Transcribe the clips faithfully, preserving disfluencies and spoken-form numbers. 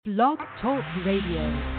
Blog Talk Radio.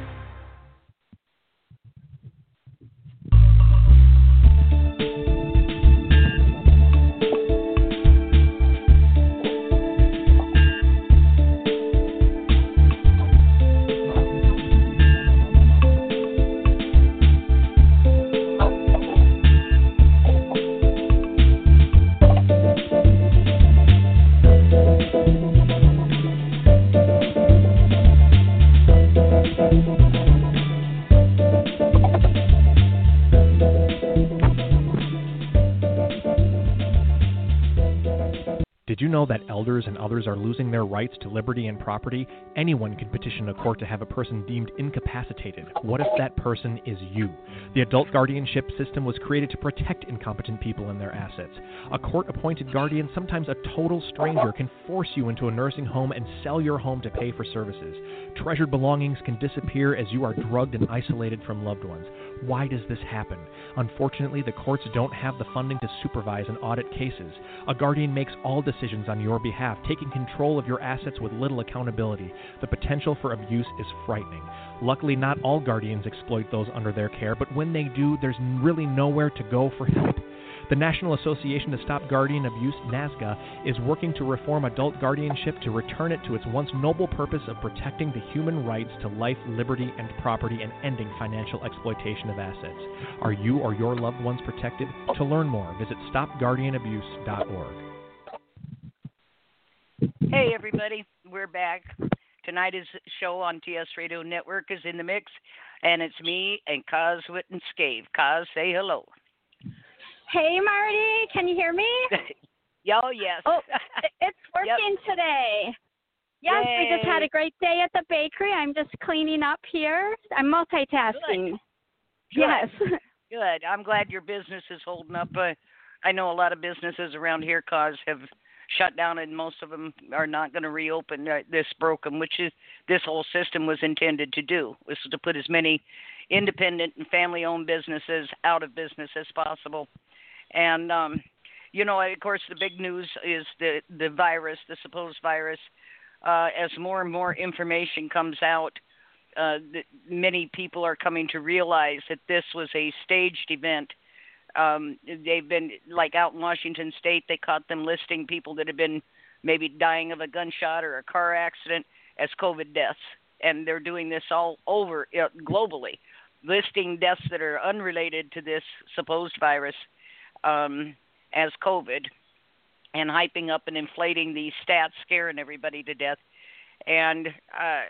Did you know that elders and others are losing their rights to liberty and property? Anyone can petition a court to have a person deemed incapacitated. What if that person is you? The adult guardianship system was created to protect incompetent people and their assets. A court-appointed guardian, sometimes a total stranger, can force you into a nursing home and sell your home to pay for services. Treasured belongings can disappear as you are drugged and isolated from loved ones. Why does this happen? Unfortunately, the courts don't have the funding to supervise and audit cases. A guardian makes all decisions on your behalf, taking control of your assets with little accountability. The potential for abuse is frightening. Luckily, not all guardians exploit those under their care, but when they do, there's really nowhere to go for help. The National Association to Stop Guardian Abuse, NASGA, is working to reform adult guardianship to return it to its once noble purpose of protecting the human rights to life, liberty, and property and ending financial exploitation of assets. Are you or your loved ones protected? To learn more, visit stop guardian abuse dot org. Hey, everybody. We're back. Tonight's show on T S Radio Network is in the mix, and it's me and Kaz Witten-Scave. Kaz, say hello. Hey, Marty, can you hear me? Oh, yes. Oh, it's working Yep. today. Yes, Yay. we just had a great day at the bakery. I'm just cleaning up here. I'm multitasking. Good. Yes. Good. I'm glad your business is holding up. Uh, I know a lot of businesses around here, Cause, have shut down, and most of them are not going to reopen. Uh, this broke them, which is this whole system was intended to do, was to put as many independent and family-owned businesses out of business as possible. And, um, you know, of course, the big news is the, the virus, the supposed virus. Uh, as more and more information comes out, uh, the, many people are coming to realize that this was a staged event. Um, they've been, like out in Washington State, they caught them listing people that have been maybe dying of a gunshot or a car accident as COVID deaths. And they're doing this all over uh, globally, listing deaths that are unrelated to this supposed virus um, as COVID, and hyping up and inflating these stats, scaring everybody to death. And uh,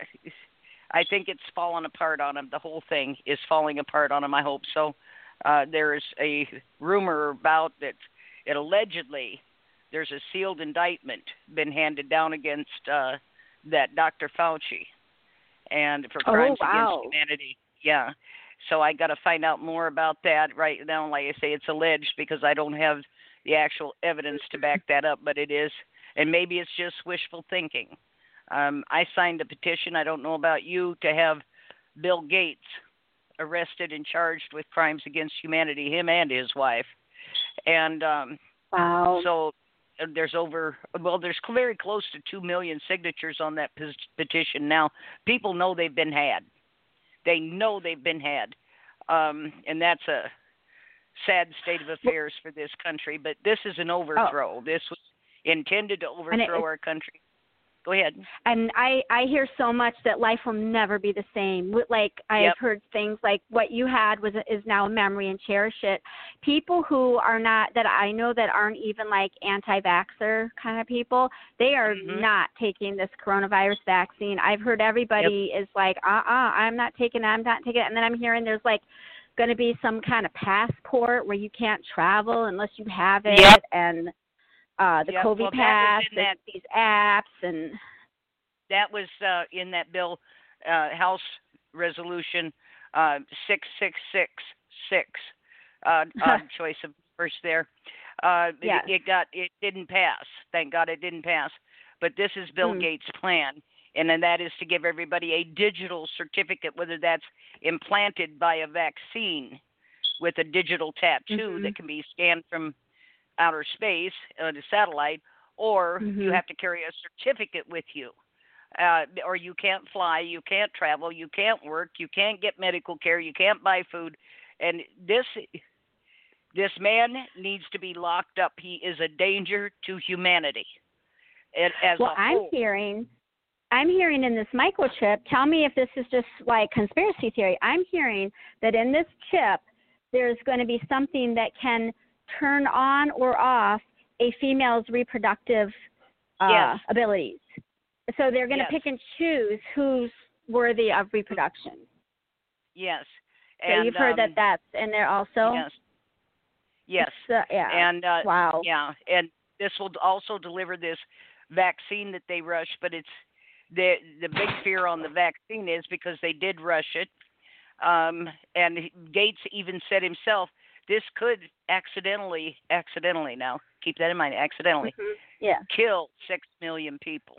I think it's fallen apart on them. The whole thing is falling apart on them, I hope so. Uh, there's a rumor about that it allegedly there's a sealed indictment been handed down against uh, that Doctor Fauci and for crimes oh, wow. against humanity. Yeah. So I got to find out more about that right now. Like I say, it's alleged because I don't have the actual evidence to back that up, but it is, and maybe it's just wishful thinking. Um, I signed a petition, I don't know about you, to have Bill Gates arrested and charged with crimes against humanity, him and his wife. And um, wow. so there's over, well, there's very close to two million signatures on that petition now. People know they've been had. They know they've been had. Um, and that's a sad state of affairs for this country. But this is an overthrow. Oh. This was intended to overthrow it, our country. Go ahead. And I, I hear so much that life will never be the same. Like, I've yep. heard things like what you had was is now a memory, and cherish it. People who are not, that I know that aren't even like anti-vaxxer kind of people, they are mm-hmm. not taking this coronavirus vaccine. I've heard everybody yep. is like, uh-uh, I'm not taking it, I'm not taking it. And then I'm hearing there's like going to be some kind of passport where you can't travel unless you have it. Yep. And Uh, the yep. COVID well, Pass, that, these apps, and that was uh, in that bill, uh, House Resolution uh, six six six six. Uh, odd choice of verse there. Uh, yes. it, it got it didn't pass. Thank God it didn't pass. But this is Bill mm. Gates' plan, and then that is to give everybody a digital certificate, whether that's implanted by a vaccine with a digital tattoo mm-hmm. that can be scanned from outer space on a satellite, or mm-hmm. you have to carry a certificate with you. uh, or you can't fly, you can't travel, you can't work, you can't get medical care, you can't buy food, and this this man needs to be locked up. He is a danger to humanity. As well, a I'm whole. hearing, I'm hearing in this microchip. Tell me if this is just like conspiracy theory. I'm hearing that in this chip, there's going to be something that can turn on or off a female's reproductive uh, yes. abilities. So they're going yes. to pick and choose who's worthy of reproduction. Yes. So and, you've heard um, that that's in there also? Yes. Yes. Uh, yeah. And uh, wow. Yeah, and this will also deliver this vaccine that they rush, but it's the the big fear on the vaccine is because they did rush it. Um, and Gates even said himself, this could accidentally, accidentally now, keep that in mind, accidentally, mm-hmm. yeah. kill six million people.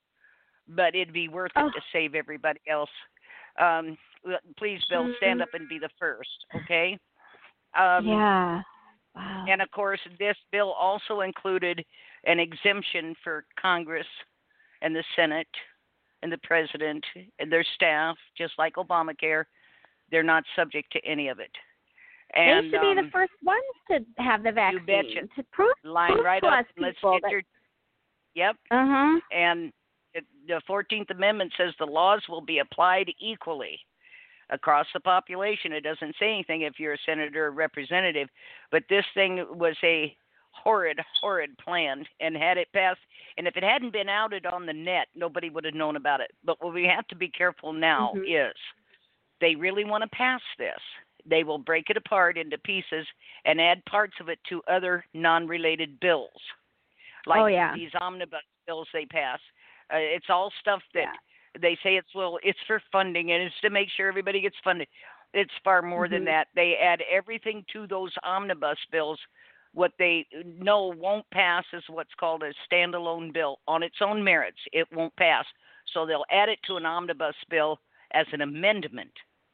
But it'd be worth oh. it to save everybody else. Um, please, Bill, mm-hmm. stand up and be the first, okay? Um, yeah. Wow. And, of course, this bill also included an exemption for Congress and the Senate and the President and their staff, just like Obamacare. They're not subject to any of it. And, they should be um, the first ones to have the vaccine. You betcha. To prove, Line prove right to up. us Let's people get that, your. Yep. Uh huh. And it, the fourteenth Amendment says the laws will be applied equally across the population. It doesn't say anything if you're a senator or representative, but this thing was a horrid, horrid plan, and had it passed, and if it hadn't been outed on the net, nobody would have known about it. But what we have to be careful now mm-hmm. is they really want to pass this. They will break it apart into pieces and add parts of it to other non-related bills, like oh, yeah. these omnibus bills they pass. Uh, it's all stuff that yeah. they say it's, well, it's for funding, and it's to make sure everybody gets funded. It's far more mm-hmm. than that. They add everything to those omnibus bills. What they know won't pass is what's called a standalone bill on its own merits. It won't pass. So they'll add it to an omnibus bill as an amendment.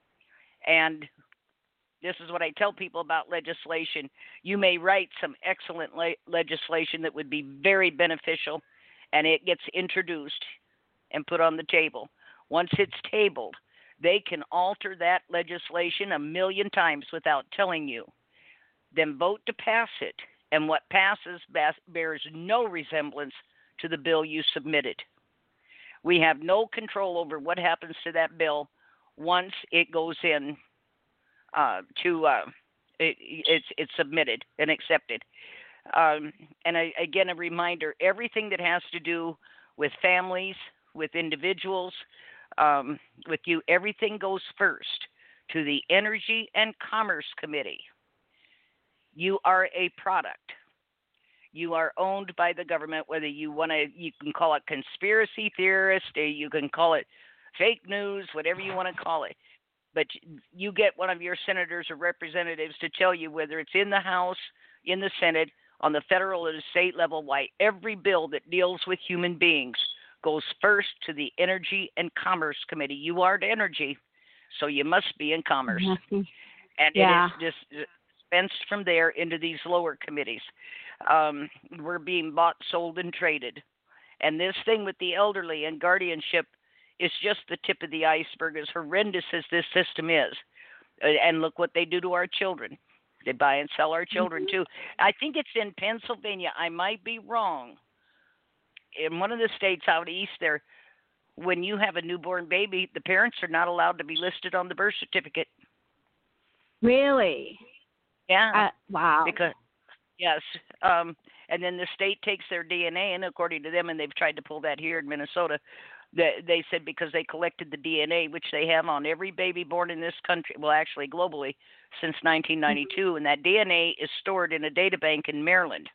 And this is what I tell people about legislation. You may write some excellent le- legislation that would be very beneficial, and it gets introduced and put on the table. Once it's tabled, they can alter that legislation a million times without telling you. Then vote to pass it, and what passes bears no resemblance to the bill you submitted. We have no control over what happens to that bill once it goes in uh, to uh, it, it's it's submitted and accepted. Um, and I, again, a reminder: everything that has to do with families, with individuals, um, with you, everything goes first to the Energy and Commerce Committee. You are a product. You are owned by the government, whether you want to, you can call it conspiracy theorist, or you can call it fake news, whatever you want to call it. But you get one of your senators or representatives to tell you whether it's in the House, in the Senate, on the federal or the state level, why every bill that deals with human beings goes first to the Energy and Commerce Committee. You are the energy, so you must be in commerce. Mm-hmm. And yeah. it is just dispensed from there into these lower committees. Um, we're being bought, sold, and traded. And this thing with the elderly and guardianship is just the tip of the iceberg, as horrendous as this system is. And look what they do to our children. They buy and sell our children, mm-hmm. too. I think it's in Pennsylvania. I might be wrong. In one of the states out east there, when you have a newborn baby, the parents are not allowed to be listed on the birth certificate. Really? Yeah. Uh, wow. Because yes, um, and then the state takes their D N A, and according to them, and they've tried to pull that here in Minnesota, they, they said because they collected the D N A, which they have on every baby born in this country, well, actually globally, since nineteen ninety-two, mm-hmm. and that D N A is stored in a data bank in Maryland.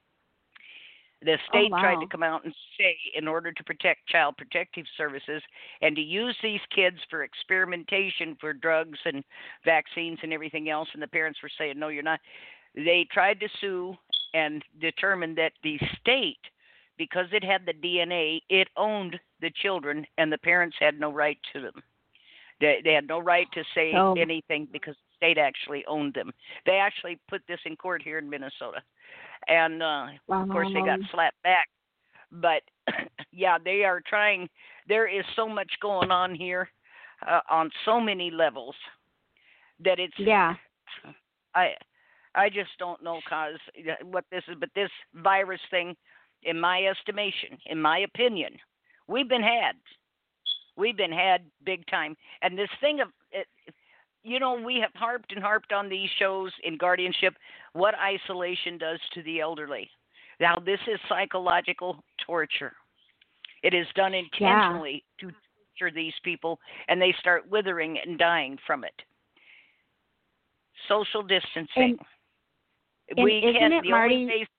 The state oh, wow. tried to come out and say, in order to protect Child Protective Services and to use these kids for experimentation for drugs and vaccines and everything else, and the parents were saying, no, you're not. They tried to sue and determined that the state, because it had the D N A, it owned the children, and the parents had no right to them. They, they had no right to say oh. anything because the state actually owned them. They actually put this in court here in Minnesota. And, uh, wow. of course, they got slapped back. But, yeah, they are trying. there is so much going on here uh, on so many levels that it's Yeah. I I just don't know cause what this is, but this virus thing, in my estimation, in my opinion, we've been had. We've been had big time. And this thing of, it, you know, we have harped and harped on these shows in guardianship what isolation does to the elderly. Now, this is psychological torture. It is done intentionally yeah. to torture these people, and they start withering and dying from it. Social distancing. And, we and can, isn't it, the Marty, only way,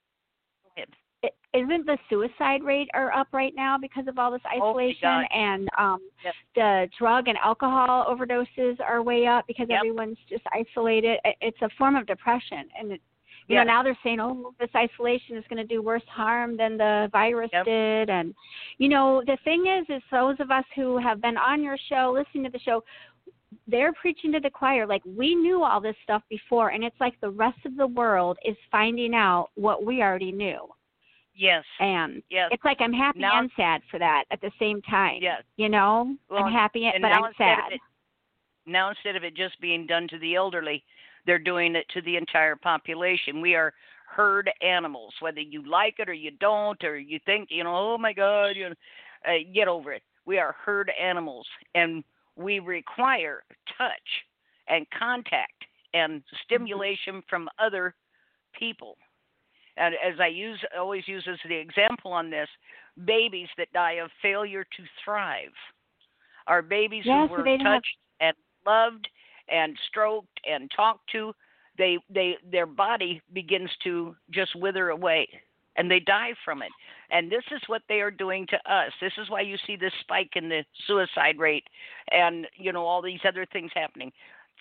isn't the suicide rate are up right now because of all this isolation oh and um yep. the drug and alcohol overdoses are way up because yep. everyone's just isolated. It's a form of depression, and it, you yes. know now they're saying, oh, this isolation is going to do worse harm than the virus yep. did. And you know the thing is, is those of us who have been on your show, listening to the show, they're preaching to the choir. Like, we knew all this stuff before, and it's like the rest of the world is finding out what we already knew. Yes. And yes. it's like I'm happy now, and sad for that at the same time. Yes. You know, well, I'm happy, and but I'm sad. It, now instead of it just being done to the elderly, they're doing it to the entire population. We are herd animals, whether you like it or you don't, or you think, you know, oh my God, you know, uh, get over it. We are herd animals, and we require touch and contact and stimulation from other people. And as I use, always use as the example on this, babies that die of failure to thrive are babies yes, who were so touched have... and loved and stroked and talked to. They, they, their body begins to just wither away, and they die from it. And this is what they are doing to us. This is why you see this spike in the suicide rate, and you know all these other things happening.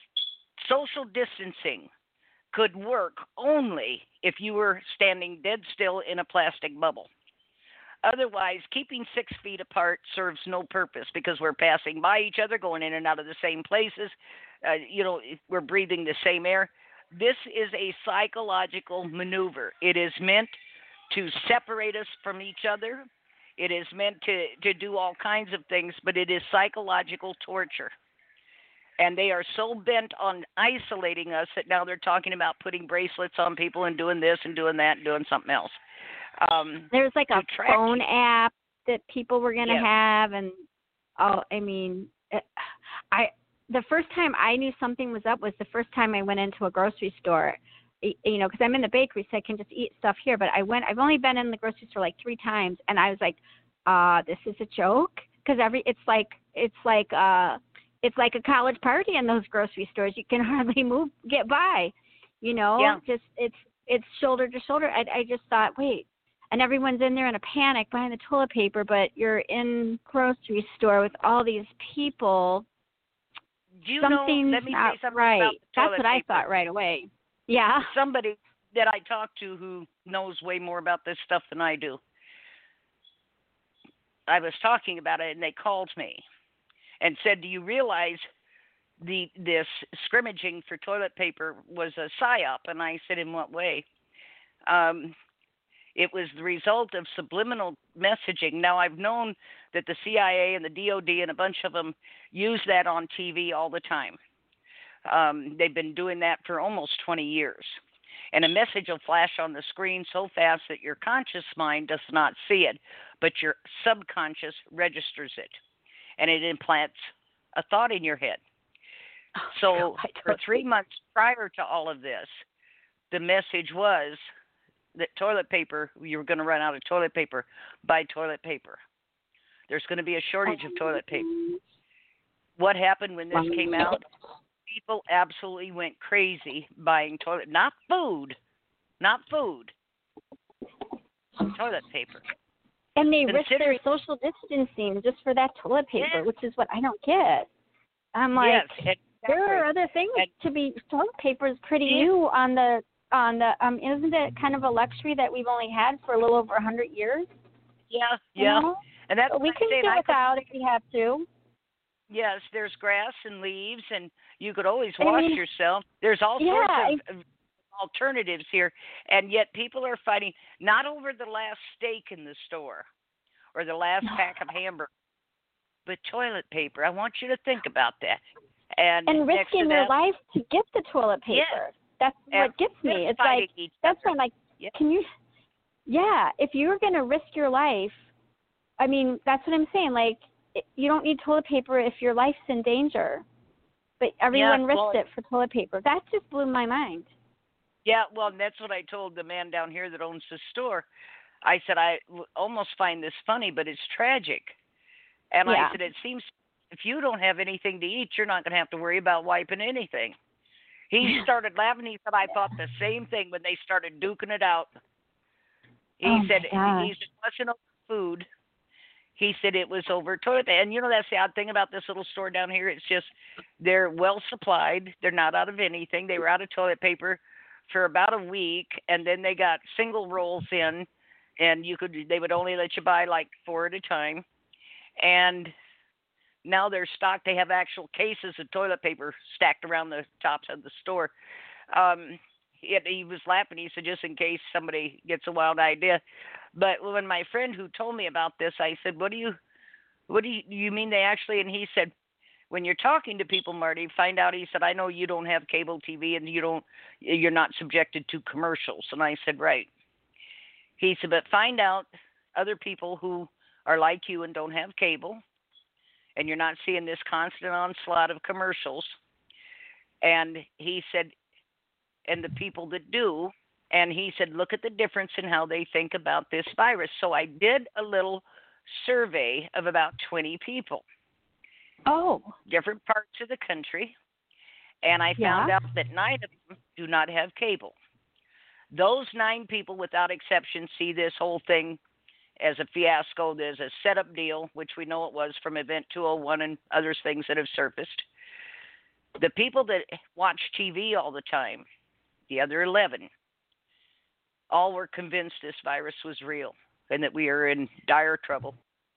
Social distancing could work only if you were standing dead still in a plastic bubble. Otherwise, keeping six feet apart serves no purpose because we're passing by each other, going in and out of the same places. Uh, you know, we're breathing the same air. This is a psychological maneuver. It is meant to separate us from each other. It is meant to, to do all kinds of things, but it is psychological torture. And they are so bent on isolating us that now they're talking about putting bracelets on people and doing this and doing that and doing something else. Um, There's like a phone you. app that people were going to yes. have. And, oh, I mean, I the first time I knew something was up was the first time I went into a grocery store, you know, because I'm in the bakery, so I can just eat stuff here. But I went, I've only been in the grocery store like three times, and I was like, uh, this is a joke? Because every, it's like, it's like, uh, It's like a college party in those grocery stores. You can hardly move, get by, you know. Yeah. Just it's it's shoulder to shoulder. I, I just thought, wait, and everyone's in there in a panic behind the toilet paper, but you're in grocery store with all these people. Do you Something's know? Let me not say something right. about the That's toilet what I paper. thought right away. Yeah. Somebody that I talk to who knows way more about this stuff than I do. I was talking about it, and they called me and said, do you realize the this scrimmaging for toilet paper was a psyop? And I said, in what way? Um, it was the result of subliminal messaging. Now, I've known that the C I A and the D O D and a bunch of them use that on T V all the time. Um, they've been doing that for almost twenty years. And a message will flash on the screen so fast that your conscious mind does not see it, but your subconscious registers it. And it implants a thought in your head. Oh, so God, for three months prior to all of this, the message was that toilet paper, you were going to run out of toilet paper. Buy toilet paper. There's going to be a shortage of toilet paper. What happened when this came out? People absolutely went crazy buying toilet, not food, not food, toilet paper. And they risk Consider- their social distancing just for that toilet paper, yes. which is what I don't get. I'm like, yes, exactly. there are other things and, to be. Toilet paper is pretty yeah. new on the on the. Um, isn't it kind of a luxury that we've only had for a little over a hundred years? Yeah, You yeah, know? and that's But we what can I'm saying. do I could- without if we have to. Yes, there's grass and leaves, and you could always I wash mean, yourself. There's all yeah, sorts of, of alternatives here, and yet people are fighting not over the last steak in the store or the last No. pack of hamburgers. with toilet paper. I want you to think about that. And, and risking your that, life to get the toilet paper. Yes. That's And what gets me. It's like, that's when, like, yeah. can you, yeah, if you're going to risk your life, I mean, that's what I'm saying. Like, you don't need toilet paper if your life's in danger. But everyone yeah, risked well, it for toilet paper. That just blew my mind. Yeah, well, that's what I told the man down here that owns the store. I said, I almost find this funny, but it's tragic. And yeah. I said, it seems if you don't have anything to eat, you're not going to have to worry about wiping anything. He started laughing. He said, I thought the same thing when they started duking it out. He oh said, my he said, it wasn't over food. He said it was over toilet paper. And, you know, that's the odd thing about this little store down here. It's just they're well supplied. They're not out of anything. They were out of toilet paper for about a week, and then they got single rolls in, and you could they would only let you buy like four at a time. And now they're stocked. They have actual cases of toilet paper stacked around the tops of the store. Um, he, he was laughing. He said, just in case somebody gets a wild idea. But when my friend who told me about this, I said, what do you, what do you, you mean they actually, and he said, when you're talking to people, Marty, find out, he said, I know you don't have cable T V and you don't, you're not subjected to commercials. And I said, right. He said, but find out other people who are like you and don't have cable, and you're not seeing this constant onslaught of commercials. And he said, and the people that do, and he said, look at the difference in how they think about this virus. So I did a little survey of about twenty people. Oh. Different parts of the country. And I yeah. found out that nine of them do not have cable. Those nine people, without exception, see this whole thing as a fiasco. There's a setup deal, which we know it was from Event two oh one and other things that have surfaced. The people that watch T V all the time, the other eleven, all were convinced this virus was real and that we are in dire trouble.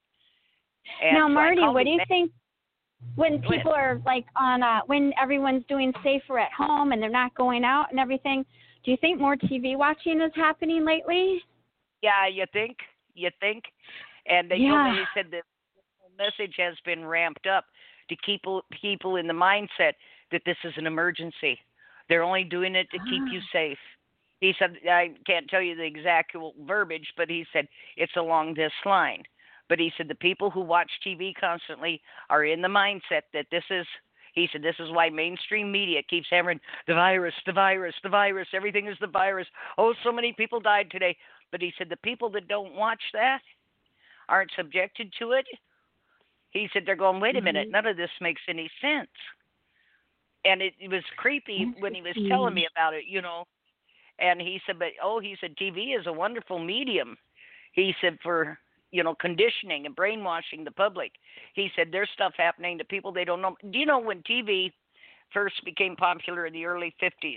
And now, so Marty, what do you man- think when people are like on, uh, when everyone's doing safer at home and they're not going out and everything, do you think more T V watching is happening lately? Yeah, you think? You think? And they yeah. told me, they said that the message has been ramped up to keep people in the mindset that this is an emergency. They're only doing it to ah. keep you safe. He said, I can't tell you the exact verbiage, but he said it's along this line. But he said the people who watch T V constantly are in the mindset that this is, he said, this is why mainstream media keeps hammering the virus, the virus, the virus, everything is the virus. Oh, so many people died today. But he said the people that don't watch that aren't subjected to it. He said they're going, wait a minute, none of this makes any sense. And it, it was creepy when he was telling me about it, you know. And he said, but, oh, he said, T V is a wonderful medium. He said, for, you know, conditioning and brainwashing the public. He said, there's stuff happening to people they don't know. Do you know when T V first became popular in the early fifties,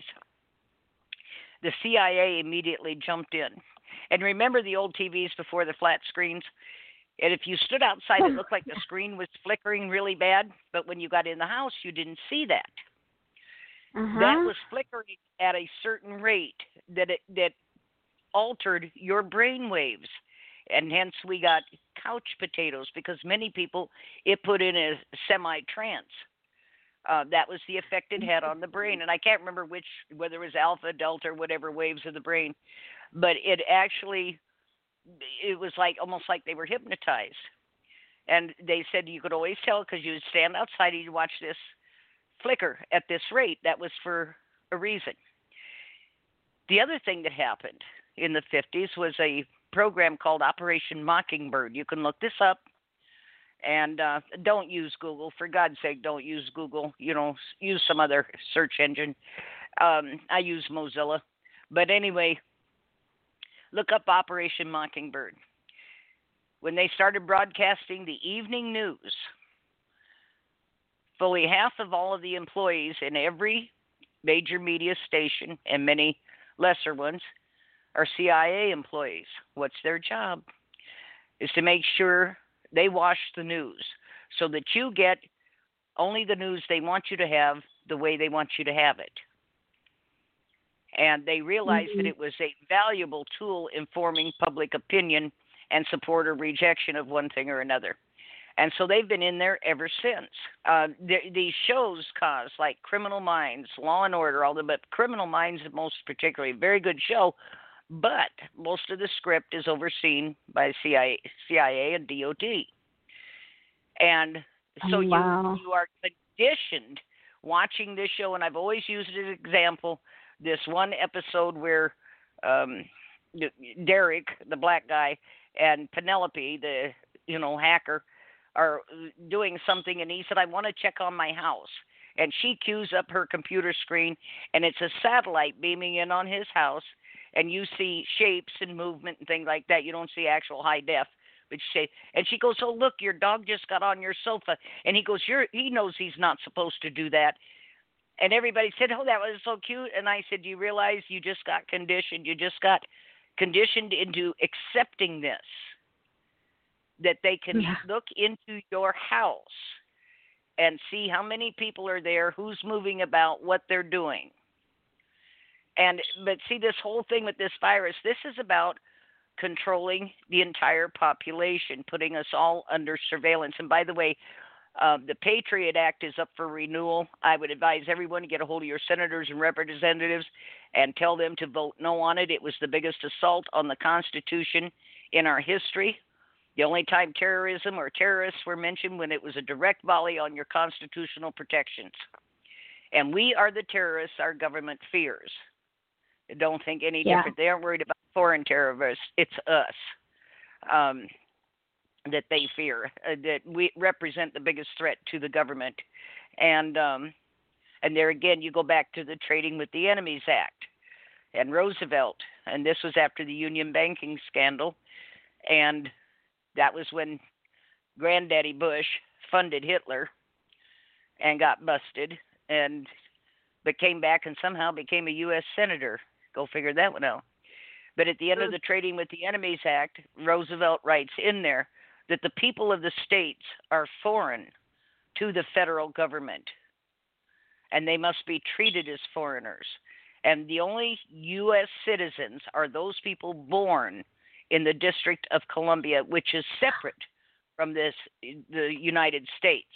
the C I A immediately jumped in. And remember the old T Vs before the flat screens? And if you stood outside, it looked like the screen was flickering really bad. But when you got in the house, you didn't see that. Uh-huh. That was flickering at a certain rate that it, that altered your brain waves. And hence we got couch potatoes because many people, it put in a semi-trance. Uh, that was the effect it had on the brain. And I can't remember which, whether it was alpha, delta, or whatever waves of the brain. But it actually, it was like almost like they were hypnotized. And they said you could always tell because you would stand outside and you'd watch this flicker at this rate. That was for a reason. The other thing that happened in the fifties was a program called Operation Mockingbird. You can look this up. And uh, don't use Google. For God's sake, don't use Google. You know, use some other search engine. Um, I use Mozilla. But anyway, look up Operation Mockingbird. When they started broadcasting the evening news, fully half of all of the employees in every major media station, and many lesser ones, are C I A employees. What's their job? Is to make sure they wash the news so that you get only the news they want you to have the way they want you to have it. And they realized mm-hmm. that it was a valuable tool in forming public opinion and support or rejection of one thing or another. And so they've been in there ever since. Uh, the, these shows cause like Criminal Minds, Law and Order, all the but Criminal Minds most particularly, very good show. But most of the script is overseen by C I A, C I A and D O D. And so oh, wow. you you are conditioned watching this show, and I've always used it as an example. This one episode where um, Derek, the black guy, and Penelope, the you know hacker, are doing something, and he said, "I want to check on my house." And she cues up her computer screen, and it's a satellite beaming in on his house, and you see shapes and movement and things like that. You don't see actual high def. But she, and she goes, "Oh, look, your dog just got on your sofa." And he goes, You're, he knows he's not supposed to do that. And everybody said, "Oh, that was so cute." And I said, "Do you realize you just got conditioned? You just got conditioned into accepting this, that they can yeah. look into your house and see how many people are there, who's moving about, what they're doing." And but see, this whole thing with this virus, this is about controlling the entire population, putting us all under surveillance. And by the way, uh, the Patriot Act is up for renewal. I would advise everyone to get a hold of your senators and representatives and tell them to vote no on it. It was the biggest assault on the Constitution in our history. The only time terrorism or terrorists were mentioned when it was a direct volley on your constitutional protections. And we are the terrorists our government fears. Don't think any yeah. different. They aren't worried about foreign terrorists. It's us um, that they fear, uh, that we represent the biggest threat to the government. And um, and there again, you go back to the Trading with the Enemies Act and Roosevelt. And this was after the Union banking scandal. And that was when Granddaddy Bush funded Hitler and got busted, and but came back and somehow became a U S senator. Go figure that one out. But at the end of the Trading with the Enemies Act, Roosevelt writes in there that the people of the states are foreign to the federal government, and they must be treated as foreigners. And the only U S citizens are those people born in the District of Columbia, which is separate from this the United States.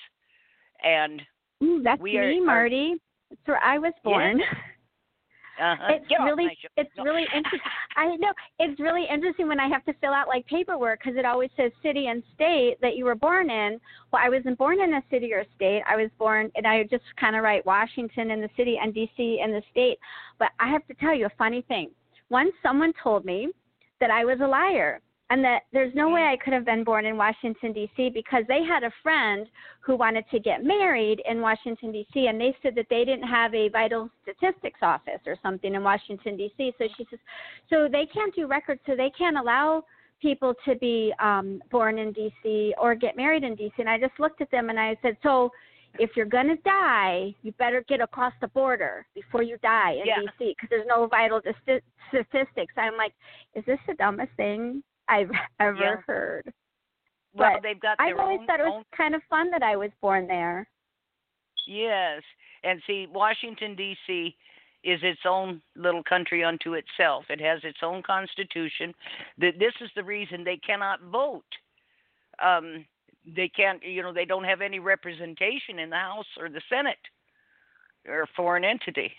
And Ooh, that's we me, are, Marty. That's where I was born. Yeah. Uh-huh. It's Get really, it's no. really interesting. I know it's really interesting when I have to fill out like paperwork because it always says city and state that you were born in. Well, I wasn't born in a city or a state. I was born, and I just kind of write Washington in the city and D C in the state. But I have to tell you a funny thing. Once someone told me that I was a liar and that there's no way I could have been born in Washington, D C because they had a friend who wanted to get married in Washington, D C, and they said that they didn't have a vital statistics office or something in Washington, D C. So she says, so they can't do records, so they can't allow people to be um, born in D C or get married in D C. And I just looked at them and I said, so if you're going to die, you better get across the border before you die in yeah. D C because there's no vital st- statistics. I'm like, is this the dumbest thing I've ever yeah. heard? Well, but they've got their I've always own, thought it was own... kind of fun that I was born there. Yes. And see, Washington, D C is its own little country unto itself. It has its own constitution. This is the reason they cannot vote. Um, they can't, you know, they don't have any representation in the House or the Senate. They're a foreign entity.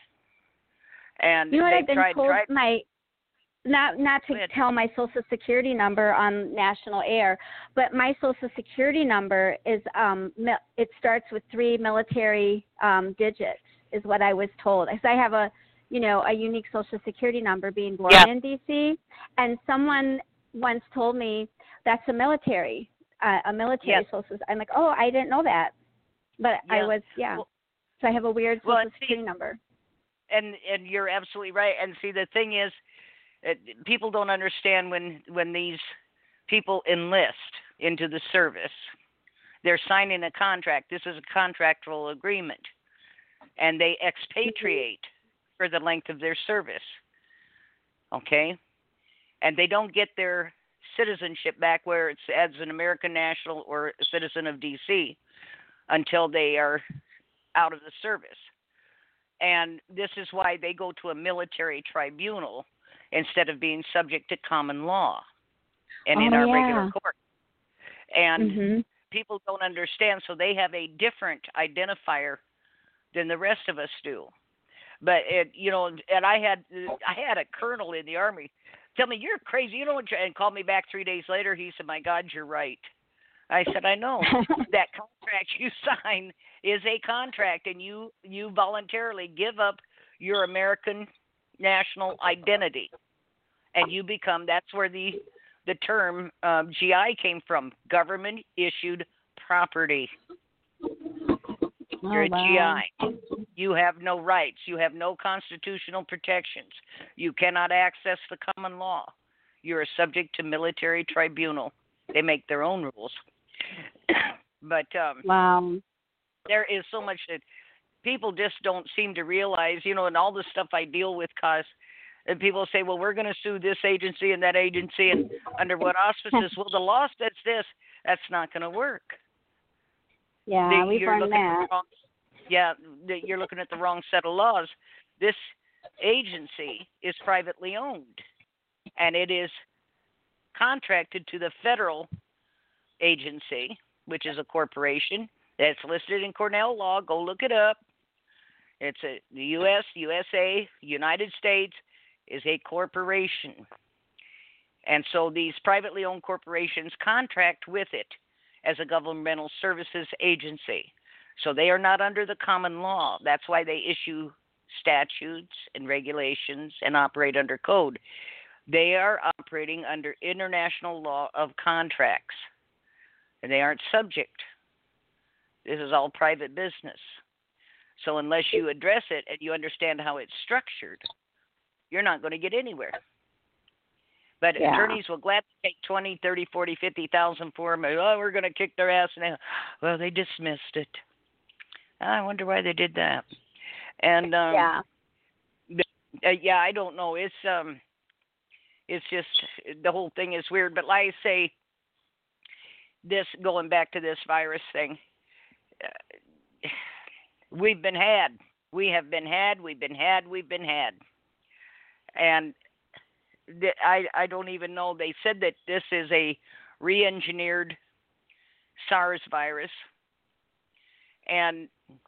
And you know what they've I've been tried, told tried... my not not to tell my Social Security number on national air, but my Social Security number is um it starts with three military um digits is what I was told. Because I have a you know a unique Social Security number being born yeah. in D C, and someone once told me that's a military uh, a military yes. Social. I'm like, oh, I didn't know that, but yeah. I was yeah. Well, so I have a weird Social well, Security see, number. And and you're absolutely right. And see, the thing is, it, people don't understand when when these people enlist into the service, they're signing a contract. This is a contractual agreement, and they expatriate mm-hmm. for the length of their service. Okay, and they don't get their citizenship back where it's as an American national or a citizen of D C until they are out of the service. And this is why they go to a military tribunal instead of being subject to common law and oh, in our yeah. regular court. And mm-hmm. people don't understand, so they have a different identifier than the rest of us do. But it, you know, and I had I had a colonel in the Army tell me, "You're crazy. You don't," and called me back three days later. He said, "My God, you're right." I said, "I know that contract you sign is a contract, and you you voluntarily give up your American national identity, and you become." That's where the the term um, G I came from, government issued property. Oh, You're a wow. G I. You have no rights. You have no constitutional protections. You cannot access the common law. You're subject to military tribunal. They make their own rules. But um, Wow. there is so much that people just don't seem to realize, you know, and all the stuff I deal with, cause and people say, well, we're going to sue this agency and that agency, and under what auspices? Well, the law says this. That's not going to work. Yeah, The- we've you're learned looking at that. the wrong, yeah, the, you're looking at the wrong set of laws. This agency is privately owned, and it is contracted to the federal agency, which is a corporation that's listed in Cornell law. Go look it up. It's a, the U S, U S A, United States is a corporation. And so these privately owned corporations contract with it as a governmental services agency. So they are not under the common law. That's why they issue statutes and regulations and operate under code. They are operating under international law of contracts, and they aren't subject. This is all private business. So unless you address it and you understand how it's structured, you're not going to get anywhere. But Yeah. attorneys will gladly take twenty, thirty, forty, fifty thousand for them. Oh, we're going to kick their ass. And well, they dismissed it. I wonder why they did that. And um, Yeah. uh, yeah, I don't know. It's um, it's just the whole thing is weird. But like I say, this going back to this virus thing, uh, we've been had. We have been had. We've been had. We've been had. And th- I I don't even know. They said that this is a re-engineered SARS virus, and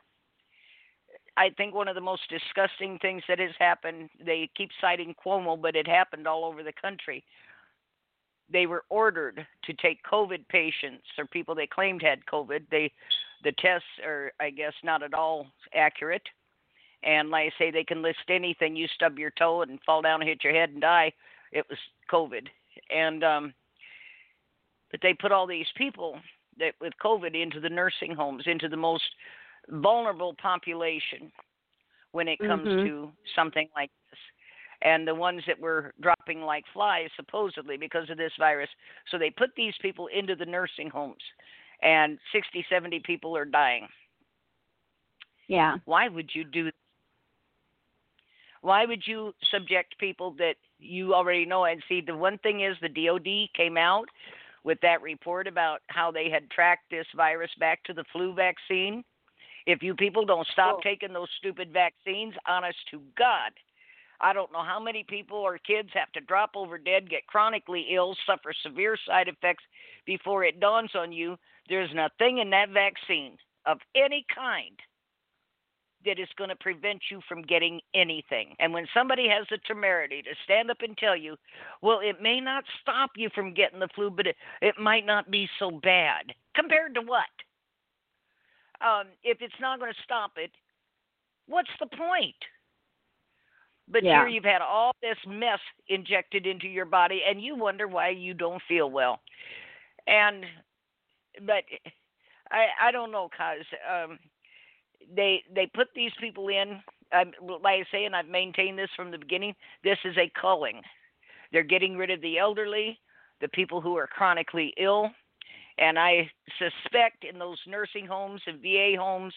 I think one of the most disgusting things that has happened, they keep citing Cuomo, but it happened all over the country. They were ordered to take COVID patients or people they claimed had COVID. They, the tests are, I guess, not at all accurate. And like I say, they can list anything. You stub your toe and fall down and hit your head and die. It was COVID. And um, but they put all these people that with COVID into the nursing homes, into the most vulnerable population when it comes Mhm. to something like this. And the ones that were dropping like flies, supposedly, because of this virus. So they put these people into the nursing homes, and sixty, seventy people are dying. Yeah. Why would you do that? Why would you subject people that you already know? And see, the one thing is the D O D came out with that report about how they had tracked this virus back to the flu vaccine. If you people don't stop Cool. taking those stupid vaccines, honest to God, I don't know how many people or kids have to drop over dead, get chronically ill, suffer severe side effects before it dawns on you there's nothing in that vaccine of any kind that is going to prevent you from getting anything. And when somebody has the temerity to stand up and tell you, well, it may not stop you from getting the flu, but it, it might not be so bad. Compared to what? Um, if it's not going to stop it, what's the point? But Yeah. here you've had all this mess injected into your body, and you wonder why you don't feel well. And, but I, I don't know, cause um, they they put these people in. Um, like I say, and I've maintained this from the beginning. This is a culling. They're getting rid of the elderly, the people who are chronically ill, and I suspect in those nursing homes and V A homes,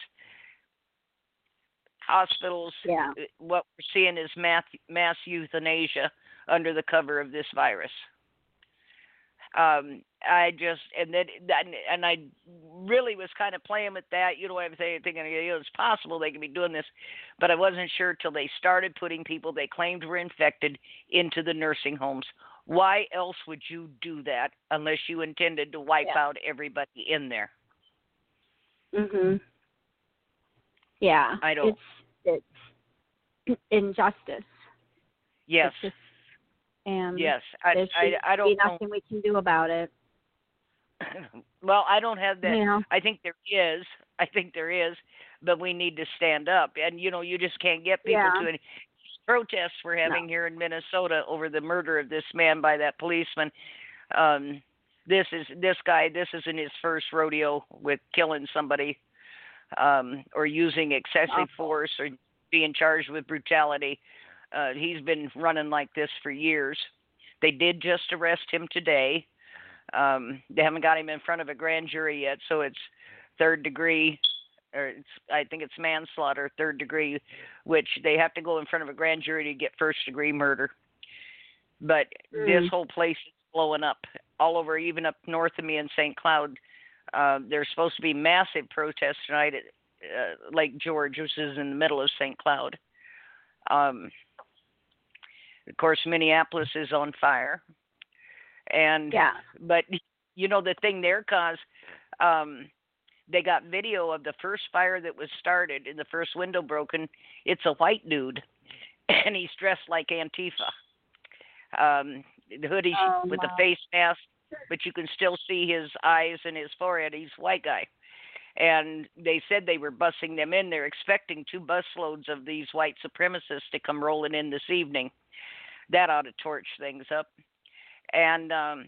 hospitals, Yeah. what we're seeing is mass, mass euthanasia under the cover of this virus. Um, I just and then and I really was kind of playing with that. You know, I was thinking, you know, it's possible they could be doing this, but I wasn't sure till they started putting people they claimed were infected into the nursing homes. Why else would you do that unless you intended to wipe yeah. out everybody in there? Mhm. Yeah. I don't. It's it's injustice. Yes. It's just, and yes. I there I, I don't be nothing know. we can do about it. Well, I don't have that. You know? I think there is. I think there is, but we need to stand up. And you know, you just can't get people Yeah. to it. Protests we're having No. here in Minnesota over the murder of this man by that policeman. Um, this is this guy. This isn't his first rodeo with killing somebody um, or using excessive Awful. force or being charged with brutality. Uh, he's been running like this for years. They did just arrest him today. Um, they haven't got him in front of a grand jury yet, so it's third degree. Or it's, I think it's manslaughter, third degree, which they have to go in front of a grand jury to get first degree murder. But Mm. this whole place is blowing up all over, even up north of me in Saint Cloud. Uh, there's supposed to be massive protests tonight at uh, Lake George, which is in the middle of Saint Cloud. Um, of course, Minneapolis is on fire. And Yeah. but you know the thing there, cause um, they got video of the first fire that was started and the first window broken. It's a white dude, and he's dressed like Antifa. Um, the hoodie Oh, with wow. the face mask, but you can still see his eyes and his forehead. He's a white guy. And they said they were bussing them in. They're expecting two busloads of these white supremacists to come rolling in this evening. That ought to torch things up. And um,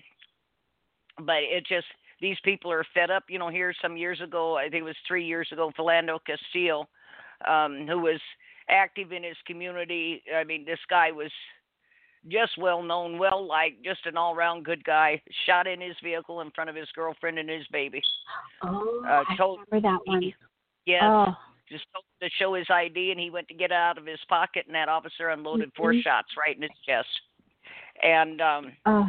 but it just, these people are fed up. You know, here some years ago, I think it was three years ago, Philando Castile, um, who was active in his community. I mean, this guy was just well known, well liked, just an all-round good guy. Shot in his vehicle in front of his girlfriend and his baby. Oh, Uh, I told, remember that one. He, yes, Oh. just told to show his I D, and he went to get it out of his pocket, and that officer unloaded Mm-hmm. four shots right in his chest. And um, Oh.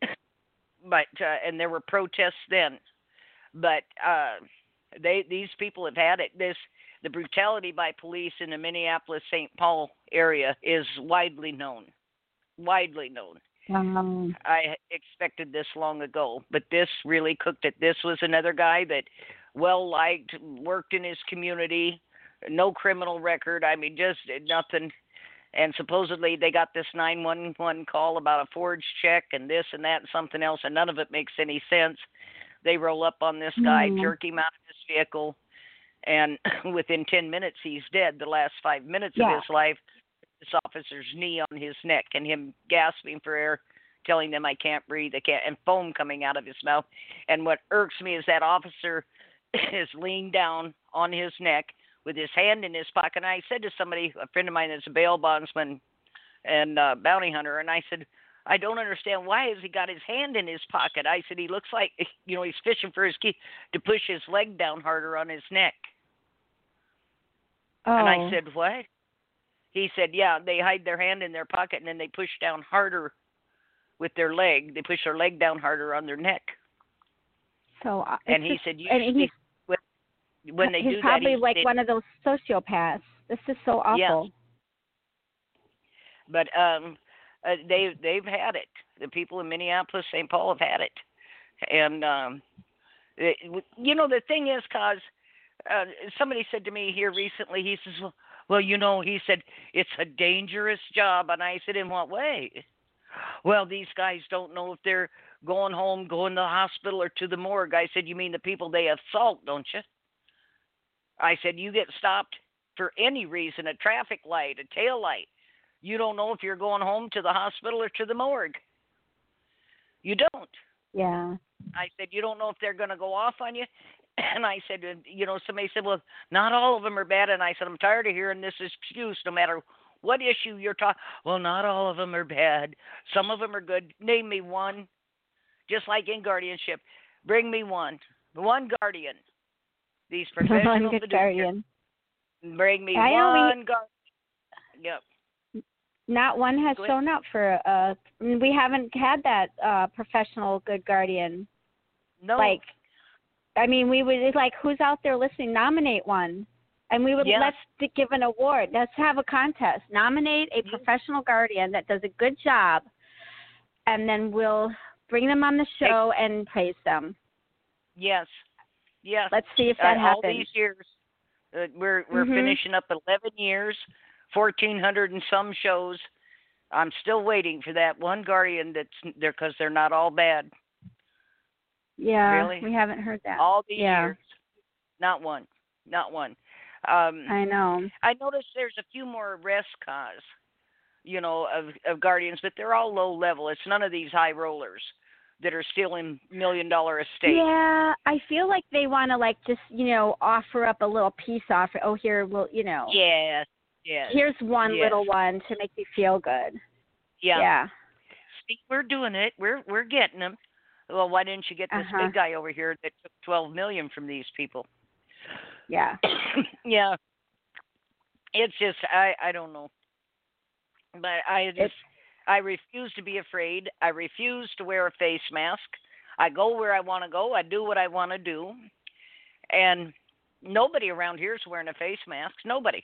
but uh, and there were protests then, but uh, they these people have had it. This the brutality by police in the Minneapolis Saint Paul area is widely known, widely known. Um, I expected this long ago, but this really cooked it. This was another guy that well liked, worked in his community, no criminal record. I mean, just nothing. And supposedly they got this nine one one call about a forged check and this and that and something else, and none of it makes any sense. They roll up on this guy, Mm. jerk him out of his vehicle, and within ten minutes he's dead. The last five minutes Yeah. of his life, this officer's knee on his neck and him gasping for air, telling them, I can't breathe, I can't, and foam coming out of his mouth. And what irks me is that officer is leaned down on his neck with his hand in his pocket. And I said to somebody, a friend of mine that's a bail bondsman and uh, bounty hunter, and I said, I don't understand, why has he got his hand in his pocket? I said, he looks like, you know, he's fishing for his key to push his leg down harder on his neck. oh. And I said, what? He said, yeah, they hide their hand in their pocket and then they push down harder with their leg. They push their leg down harder on their neck. So, uh, And it's he just- said, and usually he's, when, when they he's do that, probably he's, like they, one of those sociopaths. This is so awful. Yes. But um, uh, they they've had it. The people in Minneapolis, Saint Paul have had it, and um, it, you know the thing is, cause uh, somebody said to me here recently, he says, well, well, you know, he said it's a dangerous job, and I said, in what way? Well, these guys don't know if they're going home, going to the hospital, or to the morgue. I said, you mean the people they assault, don't you? I said, you get stopped for any reason, a traffic light, a tail light. You don't know if you're going home, to the hospital, or to the morgue. You don't. Yeah. I said, you don't know if they're going to go off on you. And I said, you know, somebody said, well, not all of them are bad. And I said, I'm tired of hearing this excuse no matter what issue you're talking. Well, not all of them are bad. Some of them are good. Name me one. Just like in guardianship. Bring me one. One guardian. These professional One good guardian. Bring me I one guardian. Yep. Not one has Go ahead. shown up for. Uh, we haven't had that uh, professional good guardian. No. Like, I mean, we would, it's like, who's out there listening? Nominate one. And we would, yes. let's d- give an award. Let's have a contest. Nominate a professional guardian that does a good job, and then we'll bring them on the show and praise them. Yes. Yes. Let's see if that uh, happens. All these years, uh, we're we're mm-hmm. finishing up eleven years, fourteen hundred and some shows. I'm still waiting for that one guardian that's there because they're not all bad. Yeah, really? We haven't heard that. All these yeah. years, not one, not one. Um, I know. I noticed there's a few more arrest cause, you know, of, of guardians, but they're all low level. It's none of these high rollers that are stealing million dollar estates. Yeah, I feel like they want to like just, you know, offer up a little peace offer. Oh, here, well, you know. Yes, yes. Here's one yes. little one to make you feel good. Yeah. Yeah. See, we're doing it. We're we're getting them. Well, why didn't you get this uh-huh. big guy over here that took twelve million from these people? Yeah. yeah. It's just I I don't know. But I just it's, I refuse to be afraid. I refuse to wear a face mask. I go where I want to go. I do what I want to do. And nobody around here is wearing a face mask. Nobody.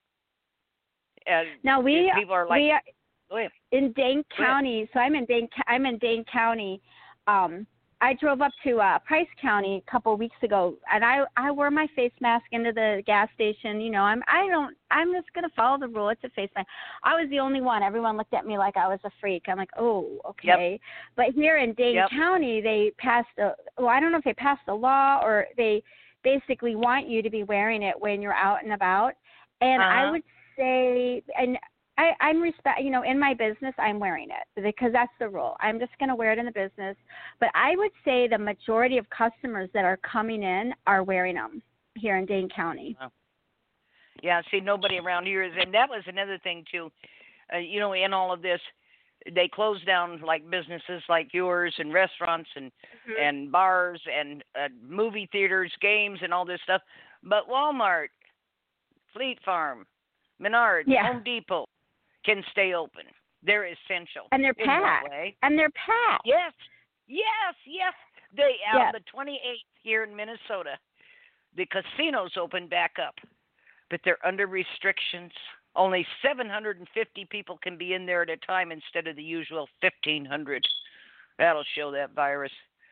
Uh, now we people are like we are, go ahead. in Dane County. So I'm in Dane I'm in Dane County. Um I drove up to uh, Price County a couple of weeks ago, and I I wore my face mask into the gas station. You know, I'm I don't I'm just gonna follow the rule. It's a face mask. I was the only one. Everyone looked at me like I was a freak. I'm like, oh, okay. Yep. But here in Dane yep. County, they passed a well, I don't know if they passed a law or they basically want you to be wearing it when you're out and about. And uh-huh. I would say, and I, I'm respect, you know, in my business, I'm wearing it because that's the rule. I'm just going to wear it in the business. But I would say the majority of customers that are coming in are wearing them here in Dane County. Wow. Yeah, see, nobody around here is, and that was another thing too. Uh, you know, in all of this, they closed down like businesses like yours and restaurants and mm-hmm. and bars and uh, movie theaters, games, and all this stuff. But Walmart, Fleet Farm, Menards, yeah. Home Depot can stay open. They're essential. And they're in packed. that way. And they're packed. Yes, yes, yes. They on yes. the twenty-eighth here in Minnesota, the casinos open back up, but they're under restrictions. Only seven hundred fifty people can be in there at a time instead of the usual fifteen hundred. That'll show that virus.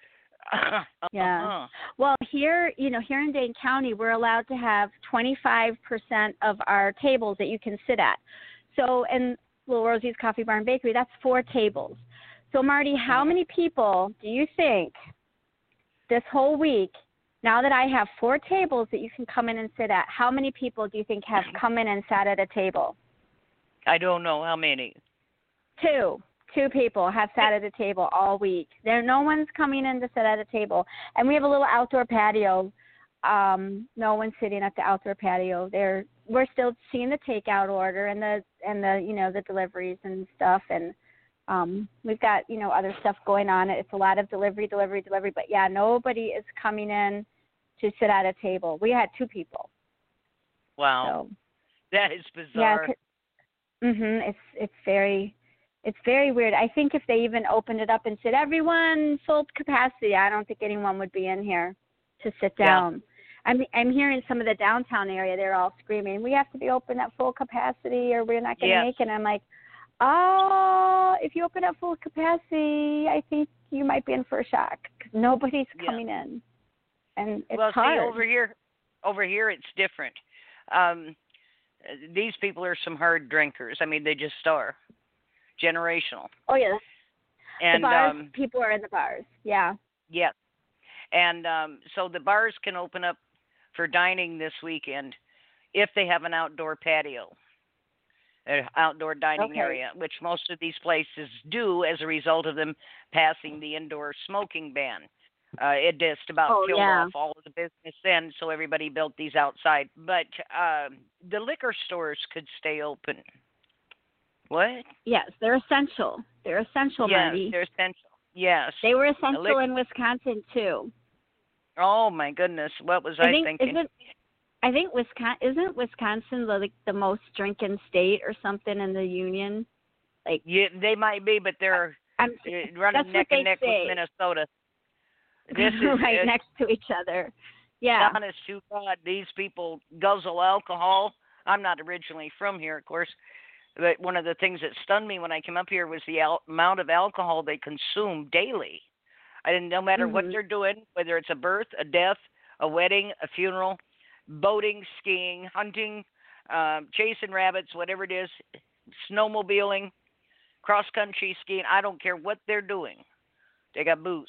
yeah. Uh-huh. Well, here, you know, here in Dane County, we're allowed to have twenty-five percent of our tables that you can sit at. So in Little Rosie's Coffee Bar and Bakery, that's four tables. So, Marty, how many people do you think this whole week, now that I have four tables that you can come in and sit at, how many people do you think have come in and sat at a table? I don't know how many. Two. Two people have sat at a table all week. There, no one's coming in to sit at a table. And we have a little outdoor patio. Um, no one's sitting at the outdoor patio. They're we're still seeing the takeout order and the and the you know the deliveries and stuff, and um, we've got you know other stuff going on. It's a lot of delivery, delivery, delivery. But yeah, nobody is coming in to sit at a table. We had two people. Wow, so, that is bizarre. Yeah, mhm. It's it's very it's very weird. I think if they even opened it up and said everyone full capacity, I don't think anyone would be in here to sit down. Yeah. I'm I'm hearing some of the downtown area, they're all screaming, we have to be open at full capacity or we're not going to yes. make it. And I'm like, oh, if you open at full capacity, I think you might be in for a shock because nobody's yeah. coming in. And it's well, hard. see, over here, over here it's different. Um, these people are some hard drinkers. I mean, they just are. Generational. Oh, yeah. And, the bars, um, people are in the bars, yeah. Yeah. And um, so the bars can open up for dining this weekend if they have an outdoor patio, an outdoor dining okay. area, which most of these places do as a result of them passing the indoor smoking ban. Uh, it just about oh, killed yeah. off all of the business then, so everybody built these outside. But um, the liquor stores could stay open. What? Yes, they're essential. They're essential, yes, Marty. they're essential. Yes. They were essential lic- in Wisconsin, too. Oh, my goodness. What was I, I think, thinking? Isn't, I think Wisconsin, isn't Wisconsin the, like, the most drinking state or something in the union? Like Yeah, they might be, but they're I'm, uh, running that's neck what and they neck say. with Minnesota. This is right uh, next to each other. Yeah. Honest to God, these people guzzle alcohol. I'm not originally from here, of course, but one of the things that stunned me when I came up here was the al- amount of alcohol they consume daily. I didn't, no matter mm-hmm. what they're doing, whether it's a birth, a death, a wedding, a funeral, boating, skiing, hunting, um, chasing rabbits, whatever it is, snowmobiling, cross-country skiing, I don't care what they're doing. They got booze.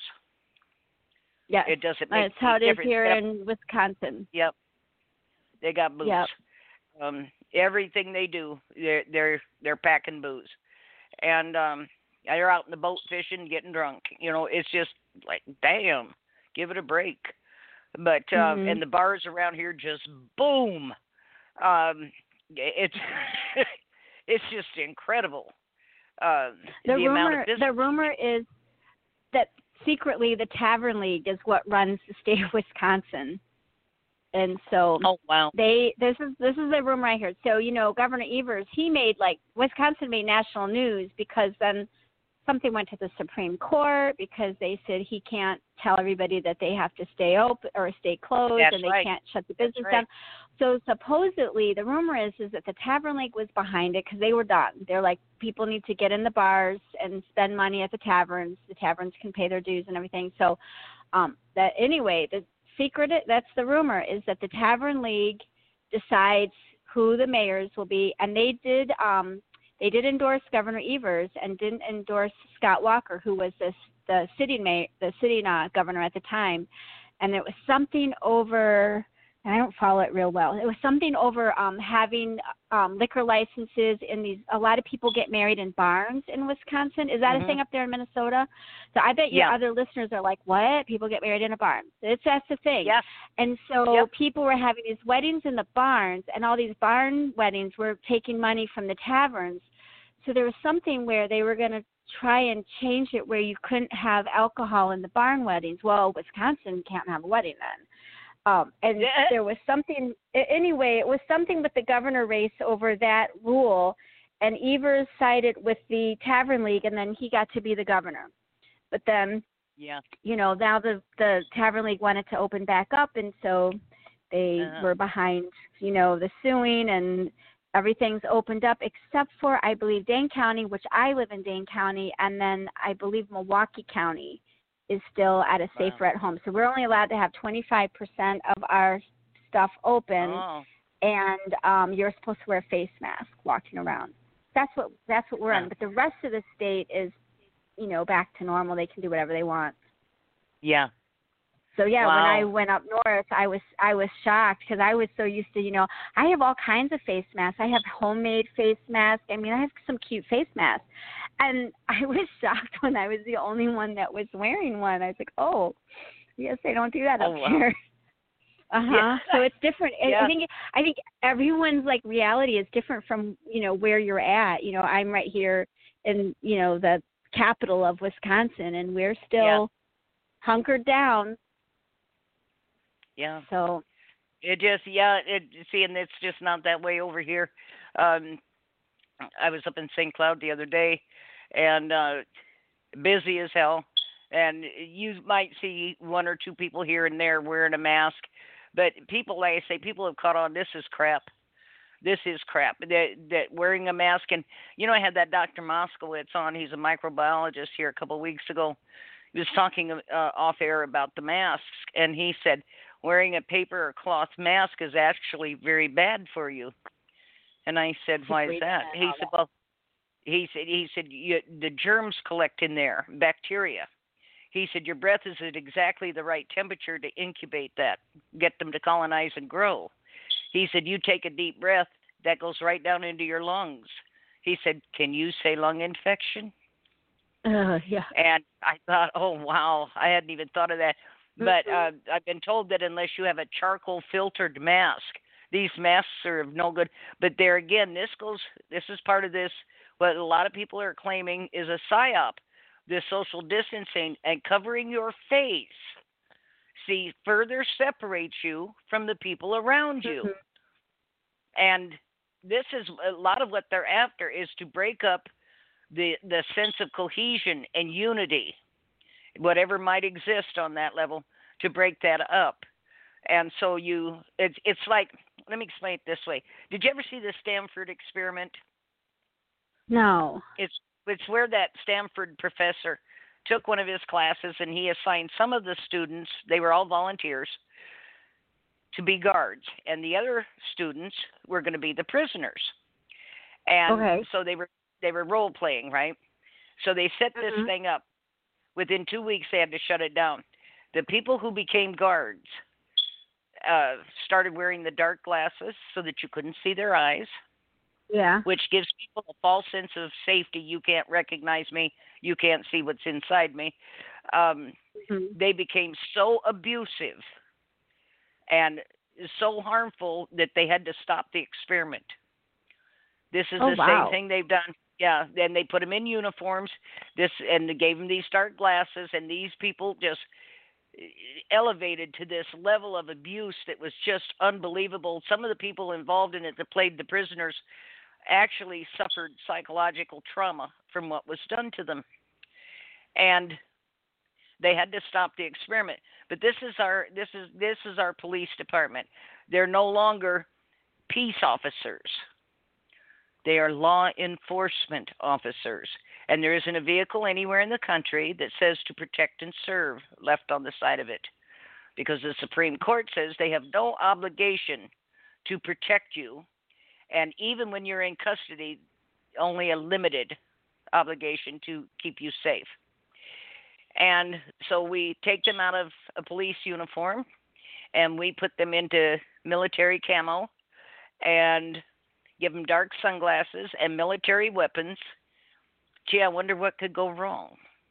Yes. It doesn't make That's how it is difference. here Yep. in Wisconsin. Yep. They got booze. Yep. Um, everything they do, they're they're they're packing booze, and um, they're out in the boat fishing, getting drunk. You know, it's just like, damn, give it a break. But uh, mm-hmm. and the bars around here just boom. Um, it's it's just incredible. Uh, the, the rumor, amount of business. the rumor is that secretly the Tavern League is what runs the state of Wisconsin. And so oh wow, they this is this is the rumor I heard. So you know, Governor Evers, he made like Wisconsin made national news because then something went to the Supreme Court because they said he can't tell everybody that they have to stay open or stay closed. That's and they right. can't shut the business right. down. So supposedly the rumor is is that the Tavern League was behind it because they were done. They're like, people need to get in the bars and spend money at the taverns. The taverns can pay their dues and everything. So um, that anyway, the secret, that's the rumor, is that the Tavern League decides who the mayors will be, and they did um, they did endorse Governor Evers and didn't endorse Scott Walker, who was this, the sitting mayor, the sitting uh, governor at the time, and it was something over. And I don't follow it real well. It was something over um, having um, liquor licenses in these. A lot of people get married in barns in Wisconsin. Is that mm-hmm. a thing up there in Minnesota? So I bet your yeah. other listeners are like, "What? People get married in a barn?" It's that's the thing. Yeah. And so yep. people were having these weddings in the barns, and all these barn weddings were taking money from the taverns. So there was something where they were going to try and change it where you couldn't have alcohol in the barn weddings. Well, Wisconsin can't have a wedding then. Um, and yeah. there was something, anyway, it was something with the governor race over that rule, and Evers sided with the Tavern League, and then he got to be the governor. But then, yeah. you know, now the, the Tavern League wanted to open back up, and so they uh-huh. were behind, you know, the suing, and everything's opened up except for, I believe, Dane County, which I live in Dane County, and then I believe Milwaukee County is still at a safer wow. at home. So we're only allowed to have twenty-five percent of our stuff open, oh. and um, you're supposed to wear a face mask walking around. That's what that's what we're yeah. on. But the rest of the state is, you know, back to normal. They can do whatever they want. Yeah. So yeah, wow. when I went up north, I was I was shocked because I was so used to, you know, I have all kinds of face masks. I have homemade face masks. I mean, I have some cute face masks. And I was shocked when I was the only one that was wearing one. I was like, oh, yes, they don't do that oh, up wow. here. Uh huh. Yeah. So it's different. Yeah. I think I think everyone's like reality is different from, you know, where you're at. You know, I'm right here in, you know, the capital of Wisconsin, and we're still yeah. hunkered down. Yeah. So it just yeah it see and it's just not that way over here. Um, I was up in Saint Cloud the other day, and uh, busy as hell. And you might see one or two people here and there wearing a mask, but people, like I say, people have caught on. This is crap. This is crap. That that wearing a mask, and you know, I had that Doctor Moskowitz on. He's a microbiologist here a couple of weeks ago. He was talking uh, off air about the masks, and he said wearing a paper or cloth mask is actually very bad for you. And I said, why is that? He said, well, he said, he said, you, the germs collect in there, bacteria. He said, your breath is at exactly the right temperature to incubate that, get them to colonize and grow. He said, you take a deep breath, that goes right down into your lungs. He said, can you say lung infection? Uh, yeah. And I thought, oh, wow, I hadn't even thought of that. But uh, I've been told that unless you have a charcoal filtered mask, these masks are of no good. But there again, this goes. This is part of this. What a lot of people are claiming is a psyop. This social distancing and covering your face, see, further separates you from the people around you. Mm-hmm. And this is a lot of what they're after, is to break up the the sense of cohesion and unity. whatever might exist on that level, to break that up. And so you, it's it's like, let me explain it this way. Did you ever see the Stanford experiment? No. It's it's where that Stanford professor took one of his classes and he assigned some of the students, they were all volunteers, to be guards, and the other students were going to be the prisoners. And okay. so they were they were role playing, right? So they set this mm-hmm. thing up. Within two weeks, they had to shut it down. The people who became guards uh, started wearing the dark glasses so that you couldn't see their eyes. Yeah. Which gives people a false sense of safety. You can't recognize me. You can't see what's inside me. Um, mm-hmm. They became so abusive and so harmful that they had to stop the experiment. This is oh, the wow. same thing they've done. Yeah, then they put them in uniforms. This and they gave them these dark glasses, and these people just elevated to this level of abuse that was just unbelievable. Some of the people involved in it that played the prisoners actually suffered psychological trauma from what was done to them, and they had to stop the experiment. But this is our this is this is our police department. They're no longer peace officers. They are law enforcement officers. And there isn't a vehicle anywhere in the country that says to protect and serve left on the side of it. Because the Supreme Court says they have no obligation to protect you. And even when you're in custody, only a limited obligation to keep you safe. And so we take them out of a police uniform and we put them into military camo and give them dark sunglasses and military weapons. Gee, I wonder what could go wrong.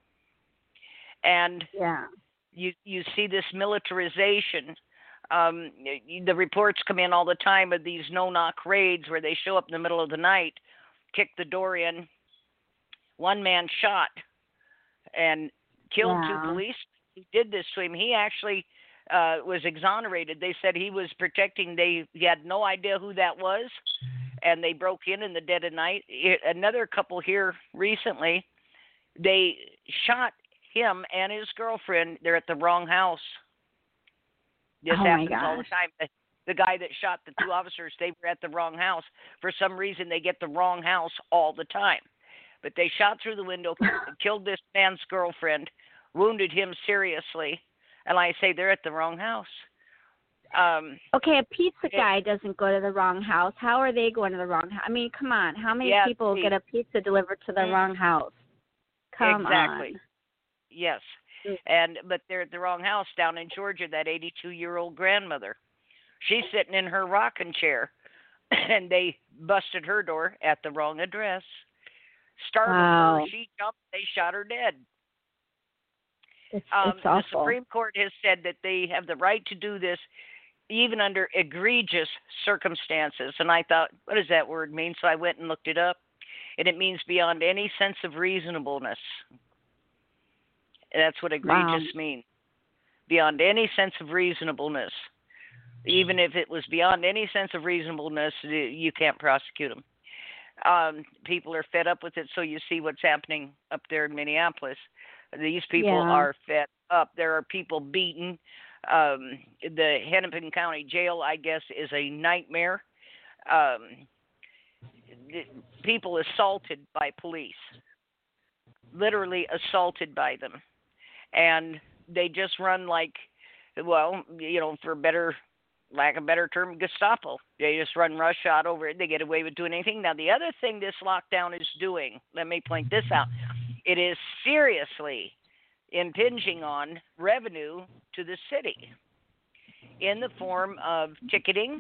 And yeah. you you see this militarization. Um, the reports come in all the time of these no-knock raids where they show up in the middle of the night, kick the door in. One man shot and killed yeah. two police who did this to him. He actually uh, was exonerated. They said he was protecting. They he had no idea who that was. And they broke in in the dead of night. Another couple here recently, they shot him and his girlfriend. They're at the wrong house. This oh happens my all the time. The, the guy that shot the two officers, they were at the wrong house. For some reason, they get the wrong house all the time. But they shot through the window, killed this man's girlfriend, wounded him seriously. And I say they're at the wrong house. Um, okay, a pizza it, guy doesn't go to the wrong house. How are they going to the wrong house? I mean, come on. How many yeah, people see, get a pizza delivered to the mm, wrong house? Come exactly. on. Yes. Mm. And but they're at the wrong house down in Georgia, that eighty-two-year-old grandmother. She's sitting in her rocking chair, and they busted her door at the wrong address. Startled wow. her. She jumped. They shot her dead. It's, um, it's awful. The Supreme Court has said that they have the right to do this even under egregious circumstances. And I thought, what does that word mean? So I went and looked it up. And it means beyond any sense of reasonableness. That's what egregious wow. means. Beyond any sense of reasonableness. Even if it was beyond any sense of reasonableness, you can't prosecute them. Um, people are fed up with it, so you see what's happening up there in Minneapolis. These people yeah. are fed up. There are people beaten. Um, the Hennepin County Jail, I guess, is a nightmare. Um, people assaulted by police, literally assaulted by them. And they just run like, well, you know, for better, lack of a better term, Gestapo. They just run roughshod over it. They get away with doing anything. Now, the other thing this lockdown is doing, let me point this out, it is seriously impinging on revenue to the city in the form of ticketing,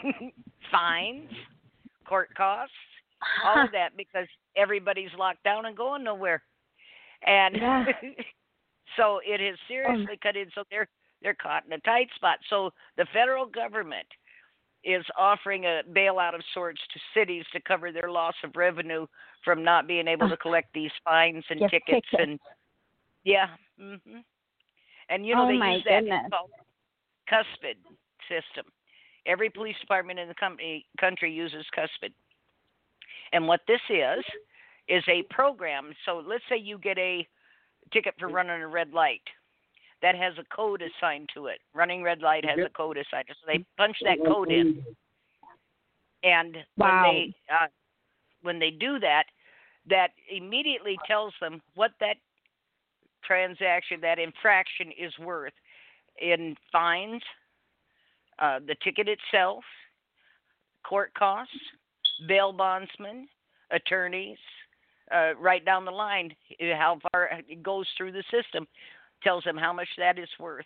fines, court costs, all of that, because everybody's locked down and going nowhere. And yeah. so it has seriously cut in. So they're they're caught in a tight spot. So the federal government is offering a bailout of sorts to cities to cover their loss of revenue from not being able to collect these fines and yes, tickets. tickets. And yeah, mm-hmm. And you know oh they my use that goodness. called CUSPID system. Every police department in the company, country uses CUSPID. And what this is is a program. So let's say you get a ticket for running a red light. That has a code assigned to it. Running red light has a code assigned to it. So they punch that code in. And wow. when they uh, when they do that, that immediately tells them what that transaction, that infraction is worth in fines, uh, the ticket itself, court costs, bail bondsmen, attorneys, uh, right down the line, how far it goes through the system, tells them how much that is worth.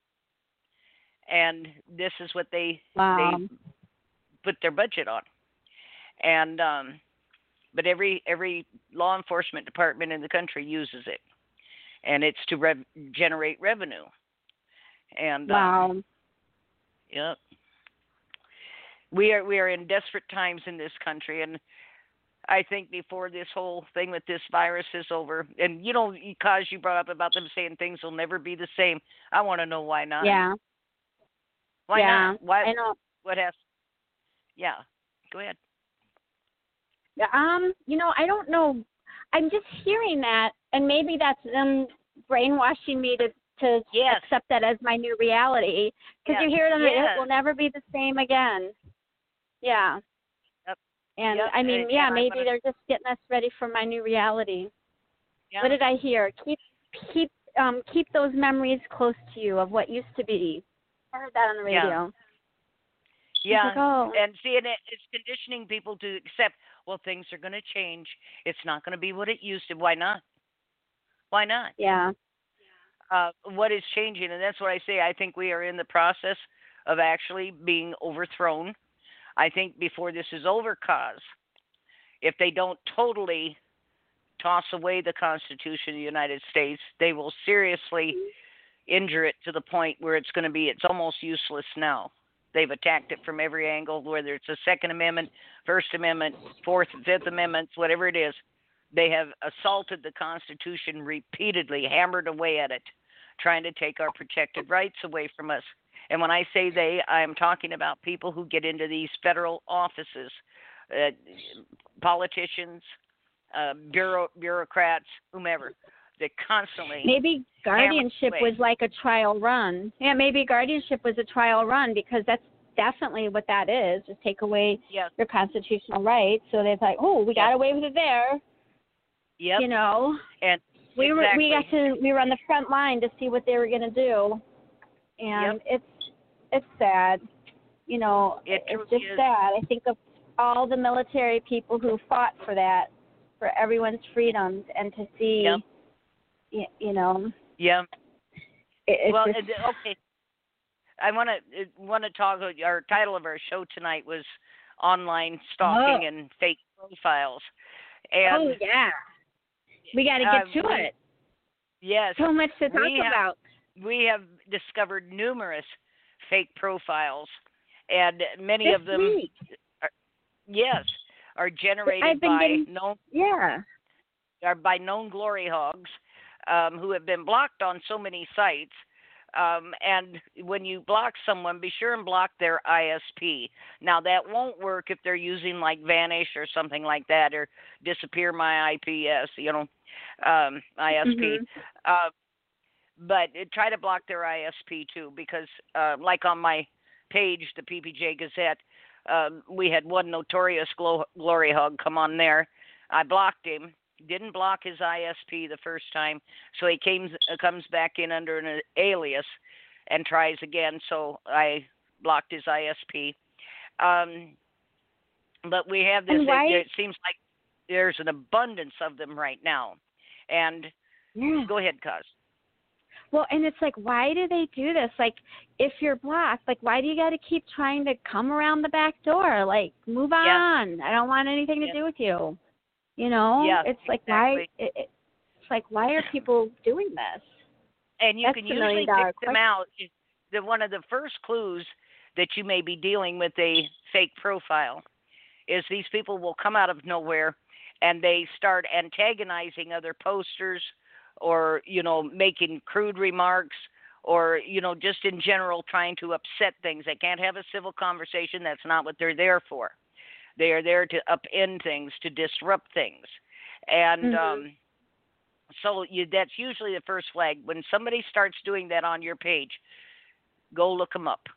And this is what they wow. they put their budget on. And um, but every every law enforcement department in the country uses it, and it's to rev- generate revenue. And wow. Um, yep. We are we are in desperate times in this country, and I think before this whole thing with this virus is over, and you know, because you brought up about them saying things will never be the same, I want to know why not. Yeah. Why yeah. not? Why? I know. What has? Yeah. Go ahead. Yeah. Um. You know, I don't know. I'm just hearing that, and maybe that's them brainwashing me to to yes. accept that as my new reality. Because yes. you hear them, yes. it will never be the same again. Yeah. Yep. And yep. I mean, and, yeah, and maybe gonna... they're just getting us ready for my new reality. Yeah. What did I hear? Keep keep um keep those memories close to you of what used to be. I heard that on the radio. Yeah. Yeah. Like, oh. And see, and it, it's conditioning people to accept, well, things are going to change. It's not going to be what it used to. Why not? Why not? Yeah. Uh, what is changing? And that's what I say. I think we are in the process of actually being overthrown. I think before this is over, cause if they don't totally toss away the Constitution of the United States, they will seriously injure it to the point where it's going to be, it's almost useless now. They've attacked it from every angle, whether it's a Second Amendment, First Amendment, Fourth, Fifth Amendments, whatever it is. They have assaulted the Constitution repeatedly, hammered away at it, trying to take our protected rights away from us. And when I say they, I'm talking about people who get into these federal offices, uh, politicians, uh, bureau, bureaucrats, whomever. They constantly. Maybe guardianship was like a trial run. Yeah, maybe guardianship was a trial run because that's definitely what that is. Just take away yes. your constitutional rights. So they're like, oh, we got yep. away with it there. Yep. You know. And we exactly. were we got to we were on the front line to see what they were going to do, and yep. it's it's sad. You know, it it's just is. sad. I think of all the military people who fought for that, for everyone's freedoms, and to see. Yep. You, you know. Yeah. It, well, just... okay. I want to want to talk. Our title of our show tonight was online stalking oh. and fake profiles. And, oh yeah. We got to get uh, to we, it. Yes. So much to talk we about. Have, we have discovered numerous fake profiles, and many this of them, week. Are, yes, are generated been by getting, known. Yeah. Are by known glory hogs. Um, who have been blocked on so many sites. Um, and when you block someone, be sure and block their I S P. Now, that won't work if they're using like Vanish or something like that, or Disappear My I P S, you know, um, I S P. Mm-hmm. Uh, but uh, try to block their I S P too, because uh, like on my page, the P P J Gazette, um, we had one notorious glo- glory hog come on there. I blocked him. Didn't block his I S P the first time, so he came, uh, comes back in under an alias and tries again, so I blocked his I S P. Um, but we have this, why, it, it seems like there's an abundance of them right now. And yeah. Go ahead, Cuz. Well, and it's like, why do they do this? Like, if you're blocked, like, why do you got to keep trying to come around the back door? Like, move on. Yeah. I don't want anything to yeah. do with you. You know, yeah, it's like exactly. why? It, it's like why are people doing this? And you That's can the usually million-dollar pick them question. out. The one of the first clues that you may be dealing with a fake profile is these people will come out of nowhere and they start antagonizing other posters, or you know, making crude remarks, or you know, just in general trying to upset things. They can't have a civil conversation. That's not what they're there for. They are there to upend things, to disrupt things. And mm-hmm. um, So you, that's usually the first flag. When somebody starts doing that on your page, go look them up,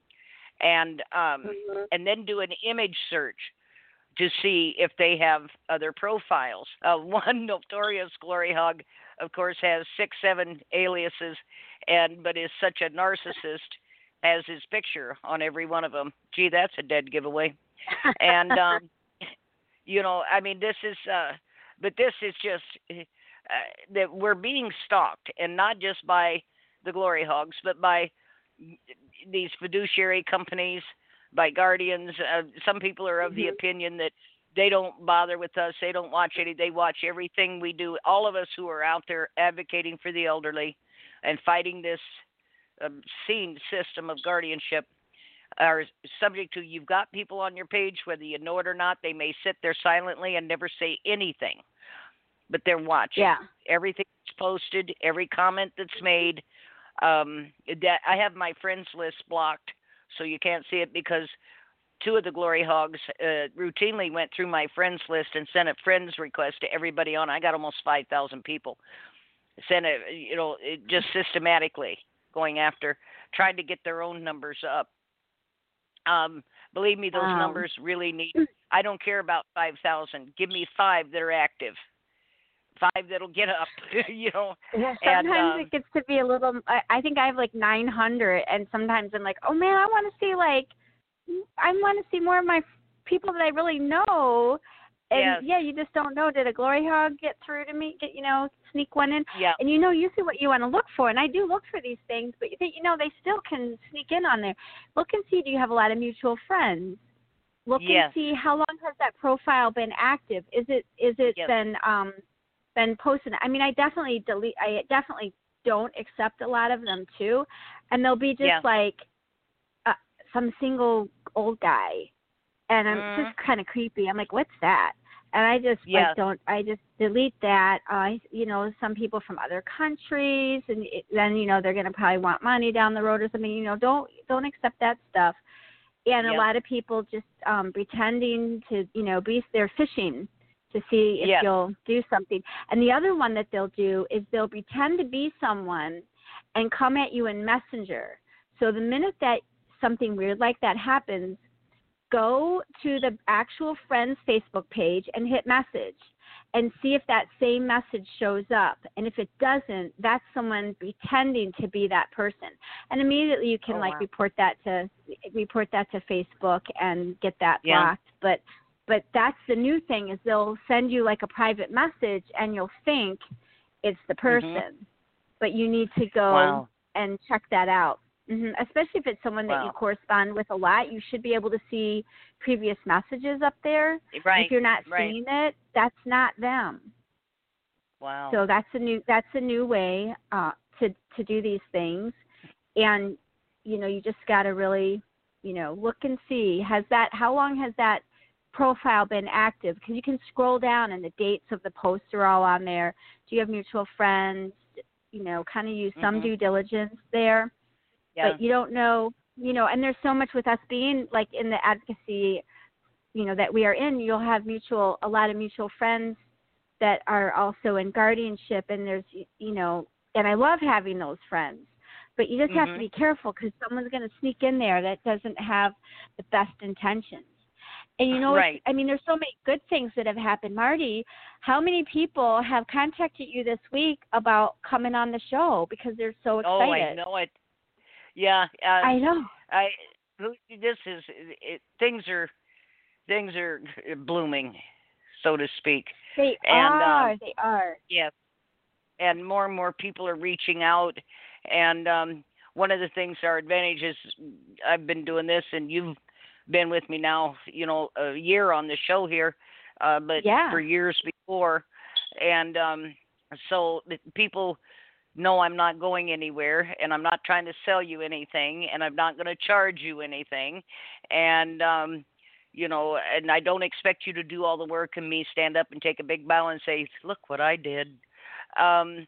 and um, Mhm. and then do an image search to see if they have other profiles. Uh, one notorious glory hog, of course, has six, seven aliases, and but is such a narcissist, has his picture on every one of them. Gee, that's a dead giveaway. And um, you know, I mean, this is, uh, but this is just uh, that we're being stalked, and not just by the glory hogs, but by these fiduciary companies, by guardians. Uh, some people are of the Mhm. opinion that they don't bother with us. They don't watch any. They watch everything we do. All of us who are out there advocating for the elderly and fighting this obscene system of guardianship are subject to. You've got people on your page, whether you know it or not. They may sit there silently and never say anything, but they're watching. Yeah. Everything that's posted, every comment that's made. Um, that I have my friends list blocked, so you can't see it, because two of the glory hogs uh, routinely went through my friends list and sent a friends request to everybody on. I got almost five thousand people. Sent it, you know, it just systematically going after, trying to get their own numbers up. Um, believe me, those Wow. numbers really need. I don't care about five thousand. Give me five that are active, five that'll get up. you know. Yeah, And, sometimes um, it gets to be a little. I, I think I have like nine hundred, and sometimes I'm like, oh man, I want to see like, I want to see more of my people that I really know. And Yes. yeah, you just don't know. Did a glory hog get through to me? Get you know, sneak one in? Yeah. And you know, you see what you want to look for, and I do look for these things, but you think you know they still can sneak in on there. Look and see, do you have a lot of mutual friends? Look Yes. and see how long has that profile been active? Is it is it Yes. been um been posted? I mean, I definitely delete. I definitely don't accept a lot of them too, and they'll be just Yeah. like uh, some single old guy, and I'm Mhm. just kind of creepy. I'm like, what's that? And I just Yeah. like don't. I just delete that. I you know some people from other countries, and it, then you know they're gonna probably want money down the road or something. You know, don't don't accept that stuff. And Yep. a lot of people just um pretending to you know be they're fishing to see if Yes. you'll do something. And the other one that they'll do is they'll pretend to be someone and come at you in Messenger. So the minute that something weird like that happens, go to the actual friend's Facebook page and hit message and see if that same message shows up. And if it doesn't, that's someone pretending to be that person. And immediately you can Oh, like wow. report that to report that to Facebook and get that Yeah. blocked. But but that's the new thing is they'll send you like a private message and you'll think it's the person. Mhm. But you need to go Wow. and check that out. hmm Especially if it's someone that you Wow. correspond with a lot, you should be able to see previous messages up there. Right. If you're not right. seeing it, that's not them. Wow. So that's a new that's a new way uh, to to do these things, and you know you just got to really you know look and see has that how long has that profile been active, because you can scroll down and the dates of the posts are all on there. Do you have mutual friends? You know, kind of use some Mhm. due diligence there. Yeah. But you don't know, you know, and there's so much with us being like in the advocacy, you know, that we are in. You'll have mutual, a lot of mutual friends that are also in guardianship, and there's, you know, and I love having those friends. But you just have to Mhm. be careful because someone's going to sneak in there that doesn't have the best intentions. And you know, Right. it's, I mean, there's so many good things that have happened. Marty, how many people have contacted you this week about coming on the show because they're so excited? Oh, I know it. Yeah. Uh, I know. I. This is it, things are things are blooming, so to speak. They And, are. um, they are. Yes. And more and more people are reaching out. And um, one of the things, our advantage is I've been doing this, and you've been with me now, you know, a year on the show here, uh, but Yeah. for years before. And um, so the people know I'm not going anywhere, and I'm not trying to sell you anything, and I'm not going to charge you anything. And, um, you know, and I don't expect you to do all the work and me stand up and take a big bow and say, look what I did. Um,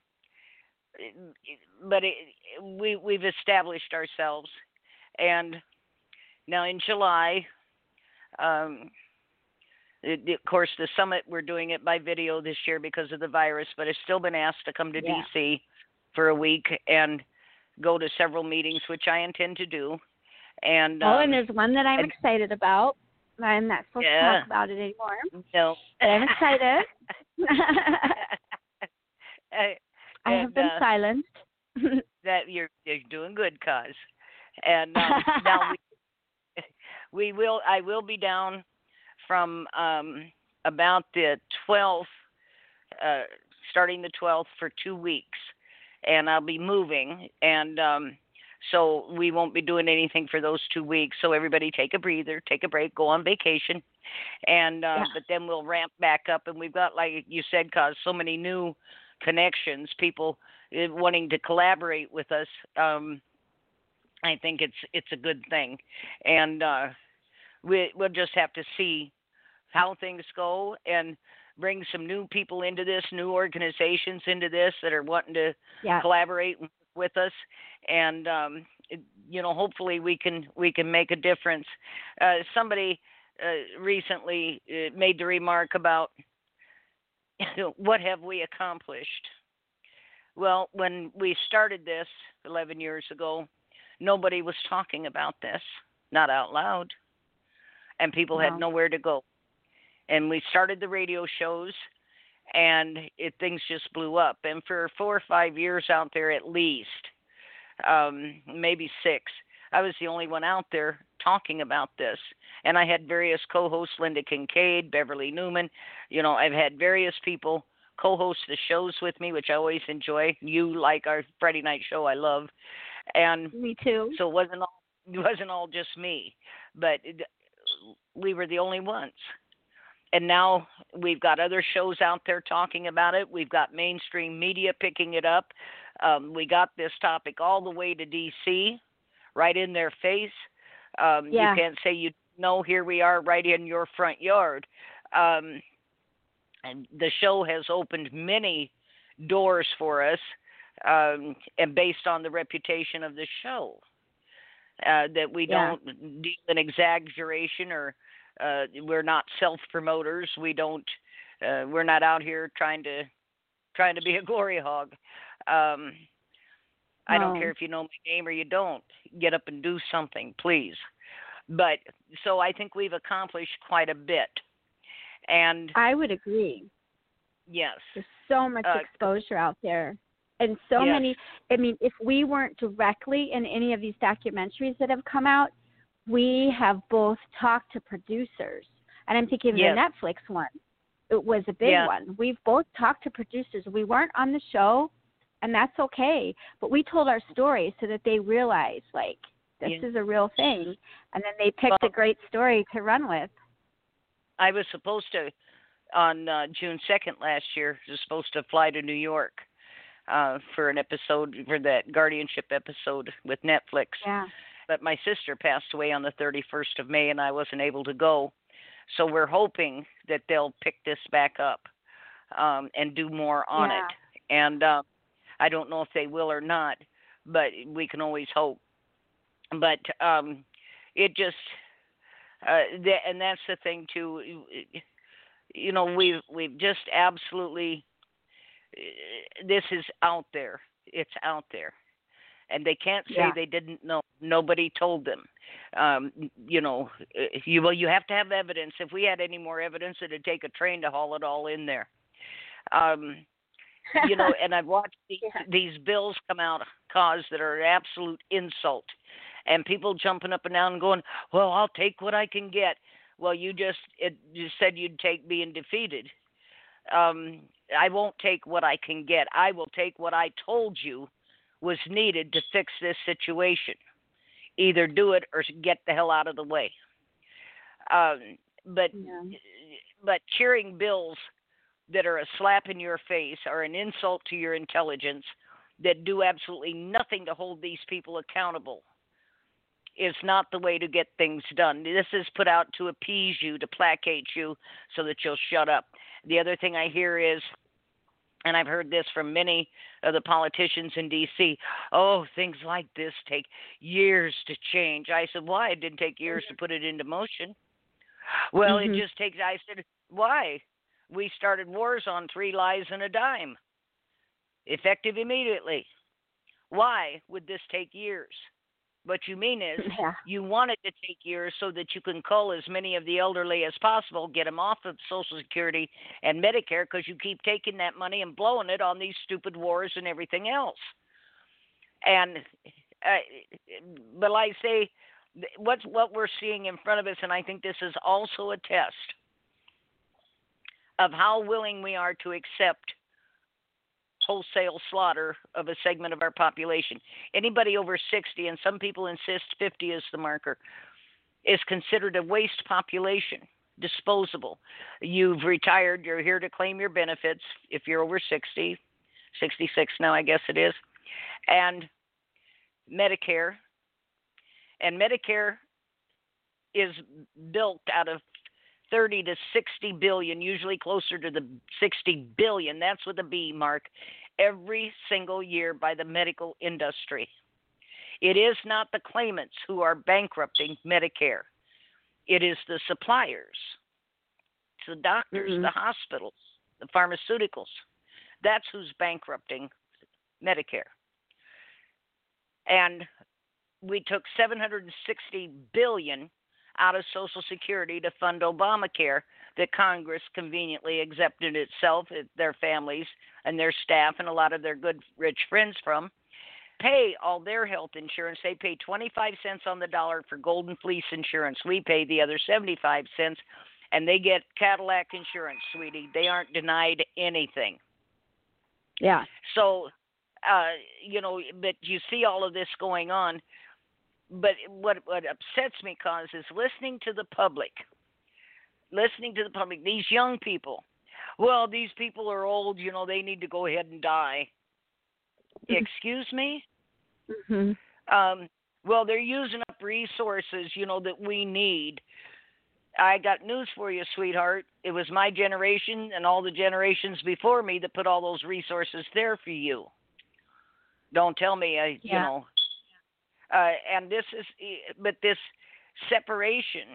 but it, we, we've established ourselves. And now in July, um, It, of course, the summit, we're doing it by video this year because of the virus, but I've still been asked to come to Yeah. D C for a week and go to several meetings, which I intend to do. And Oh, um, and there's one that I'm and- excited about. I'm not supposed Yeah. to talk about it anymore, no, but I'm excited. I I have been uh, silenced. that you're you're doing good, cause. And um, now we, we will. I will be down from um, about the twelfth, uh, starting the twelfth for two weeks, and I'll be moving, and um, so we won't be doing anything for those two weeks. So everybody take a breather, take a break, go on vacation, and uh, Yeah. but then we'll ramp back up, and we've got, like you said, cause so many new connections, people uh, wanting to collaborate with us. Um, I think it's it's a good thing, and uh, we we'll just have to see how things go and bring some new people into this, new organizations into this that are wanting to Yeah. collaborate with us, and um, it, you know, hopefully we can we can make a difference. Uh, somebody uh, recently uh, made the remark about what have we accomplished. Well, when we started this eleven years ago, nobody was talking about this, not out loud, and people Wow. had nowhere to go. And we started the radio shows, and it, things just blew up. And for four or five years out there at least, um, maybe six, I was the only one out there talking about this. And I had various co-hosts, Linda Kincaid, Beverly Newman. You know, I've had various people co-host the shows with me, which I always enjoy. You like our Friday night show, I love. And Me too. so it wasn't all, it wasn't all just me, but it, we were the only ones. And now we've got other shows out there talking about it. We've got mainstream media picking it up. Um, we got this topic all the way to D C, right in their face. Um, Yeah. You can't say you know, here we are right in your front yard. Um, and the show has opened many doors for us, um, and based on the reputation of the show, uh, that we Yeah. don't deal in exaggeration or uh, we're not self-promoters. We don't. Uh, we're not out here trying to trying to be a glory hog. Um, I don't No. care if you know my name or you don't. Get up and do something, please. But so I think we've accomplished quite a bit. And I would agree. yes, There's so much Uh, exposure out there. And so yes. many, I mean, if we weren't directly in any of these documentaries that have come out, we have both talked to producers. And I'm thinking Yes. the Netflix one. It was a big Yeah. one. We've both talked to producers. We weren't on the show, and that's okay. But we told our story so that they realize, like, this Yeah. is a real thing. And then they picked Well- a great story to run with. I was supposed to, on uh, June second last year, was supposed to fly to New York uh, for an episode, for that guardianship episode with Netflix. Yeah. But my sister passed away on the thirty-first of May, and I wasn't able to go. So we're hoping that they'll pick this back up um, and do more on Yeah. it. And uh, I don't know if they will or not, but we can always hope. But um, it just, uh, th- and that's the thing too. You know, we've we've just absolutely. This is out there. It's out there. And they can't say Yeah. they didn't know. Nobody told them. Um, you know, you well, you have to have evidence. If we had any more evidence, it'd take a train to haul it all in there. Um, you know, and I've watched these, Yeah. these bills come out, cause that are an absolute insult, and people jumping up and down and going, "Well, I'll take what I can get." Well, you just it, you said you'd take being defeated. Um, I won't take what I can get. I will take what I told you was needed to fix this situation. Either do it or get the hell out of the way. Um, but Yeah. but cheering bills that are a slap in your face are an insult to your intelligence, that do absolutely nothing to hold these people accountable, is not the way to get things done. This is put out to appease you, to placate you, so that you'll shut up. The other thing I hear is, and I've heard this from many of the politicians in D C, oh, things like this take years to change. I said, why? It didn't take years to put it into motion. Well, Mm-hmm. it just takes, I said, why? We started wars on three lies and a dime, effective immediately. Why would this take years? What you mean is Yeah. you want it to take years so that you can cull as many of the elderly as possible, get them off of Social Security and Medicare, because you keep taking that money and blowing it on these stupid wars and everything else. And, uh, but like I say, what's what we're seeing in front of us, and I think this is also a test of how willing we are to accept wholesale slaughter of a segment of our population. Anybody over sixty, and some people insist fifty is the marker, is considered a waste population, disposable. You've retired, you're here to claim your benefits if you're over sixty, sixty-six now I guess it is, and Medicare. And Medicare is built out of thirty to sixty billion, usually closer to the sixty billion, that's with a B, Mark, every single year by the medical industry. It is not the claimants who are bankrupting Medicare. It is the suppliers, it's the doctors, Mm-hmm. the hospitals, the pharmaceuticals. That's who's bankrupting Medicare. And we took seven hundred sixty billion dollars out of Social Security to fund Obamacare that Congress conveniently exempted itself, their families, and their staff, and a lot of their good, rich friends from, pay all their health insurance. They pay twenty-five cents on the dollar for Golden Fleece insurance. We pay the other seventy-five cents, and they get Cadillac insurance, sweetie. They aren't denied anything. Yeah. So, uh, you know, but you see all of this going on. But what what upsets me, cause is listening to the public, listening to the public, these young people. Well, these people are old, you know, they need to go ahead and die. Excuse me? Mm-hmm. Um, well, they're using up resources, you know, that we need. I got news for you, sweetheart. It was my generation and all the generations before me that put all those resources there for you. Don't tell me, I, Yeah. you know. Uh, and this is, but this separation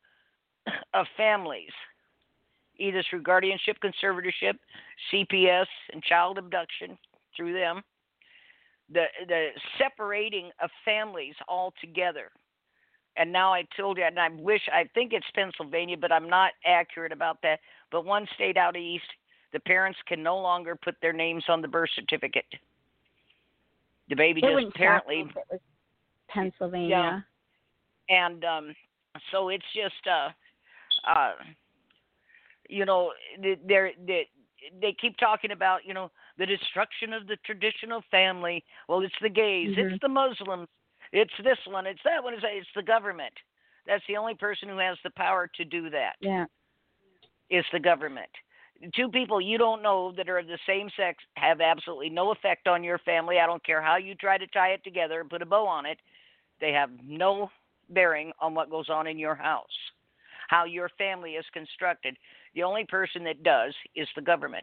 of families, either through guardianship, conservatorship, C P S, and child abduction through them, the the separating of families altogether. And now I told you, and I wish, I think it's Pennsylvania, but I'm not accurate about that. But one state out east, the parents can no longer put their names on the birth certificate. The baby It just wouldn't apparently. shock me if it was Pennsylvania. Yeah. And um, so it's just, uh, uh, you know, they're, they they keep talking about, you know, the destruction of the traditional family. Well, it's the gays, Mm-hmm. it's the Muslims, it's this one, it's that one, it's, it's the government. That's the only person who has the power to do that. Yeah. Is the government. Two people you don't know that are of the same sex have absolutely no effect on your family. I don't care how you try to tie it together and put a bow on it. They have no bearing on what goes on in your house, how your family is constructed. The only person that does is the government.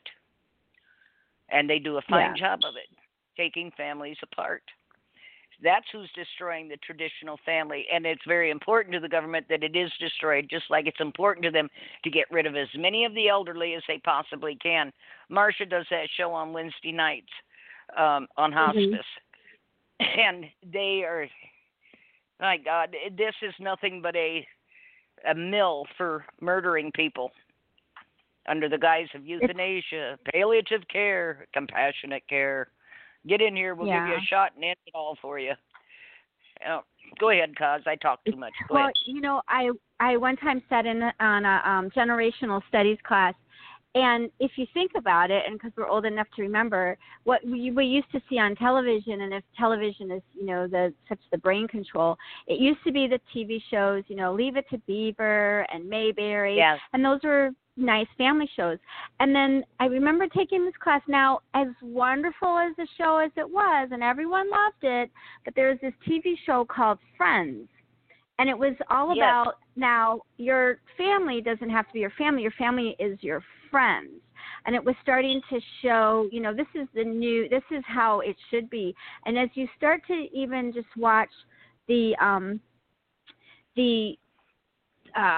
And they do a fine Yeah. job of it, taking families apart. That's who's destroying the traditional family. And it's very important to the government that it is destroyed, just like it's important to them to get rid of as many of the elderly as they possibly can. Marcia does that show on Wednesday nights um, on hospice. Mm-hmm. And they are, my God, this is nothing but a a mill for murdering people under the guise of euthanasia, it's, palliative care, compassionate care. Get in here, we'll yeah. give you a shot and end it all for you. Uh, go ahead, Cos. I talk too much. Go well, ahead. you know, I I one time sat in on a um, generational studies class, and if you think about it, and because we're old enough to remember, what we, we used to see on television, and if television is, you know, the such the brain control, it used to be the T V shows, you know, Leave It to Beaver and Mayberry, yes. and those were nice family shows. And then I remember taking this class. Now, as wonderful as the show as it was, and everyone loved it, but there was this T V show called Friends. And it was all yes. about, now, your family doesn't have to be your family. Your family is your friends. And it was starting to show, you know, this is the new, this is how it should be. And as you start to even just watch the, um, the, uh,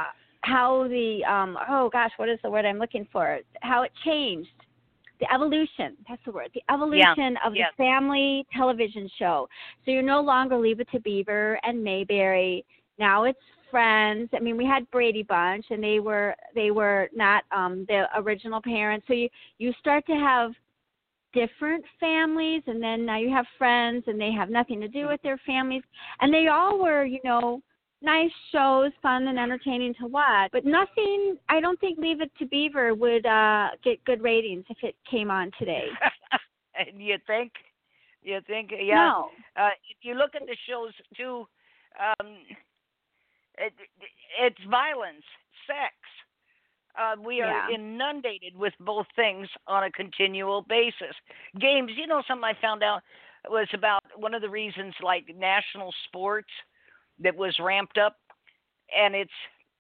how the um oh gosh, what is the word I'm looking for? How it changed. The evolution, that's the word. The evolution yeah. of yeah. the family television show. So you're no longer Leave It to Beaver and Mayberry. Now it's Friends. I mean, we had Brady Bunch, and they were they were not um the original parents. So you you start to have different families, and then now you have Friends, and they have nothing to do with their families, and they all were, you know, nice shows, fun and entertaining to watch, but nothing. I don't think Leave It to Beaver would uh get good ratings if it came on today. You think? You think? Yeah. No. Uh, if you look at the shows too, um, it, it's violence, sex. Uh, we are Yeah. inundated with both things on a continual basis. Games, you know, something I found out was about one of the reasons, like national sports, that was ramped up, and it's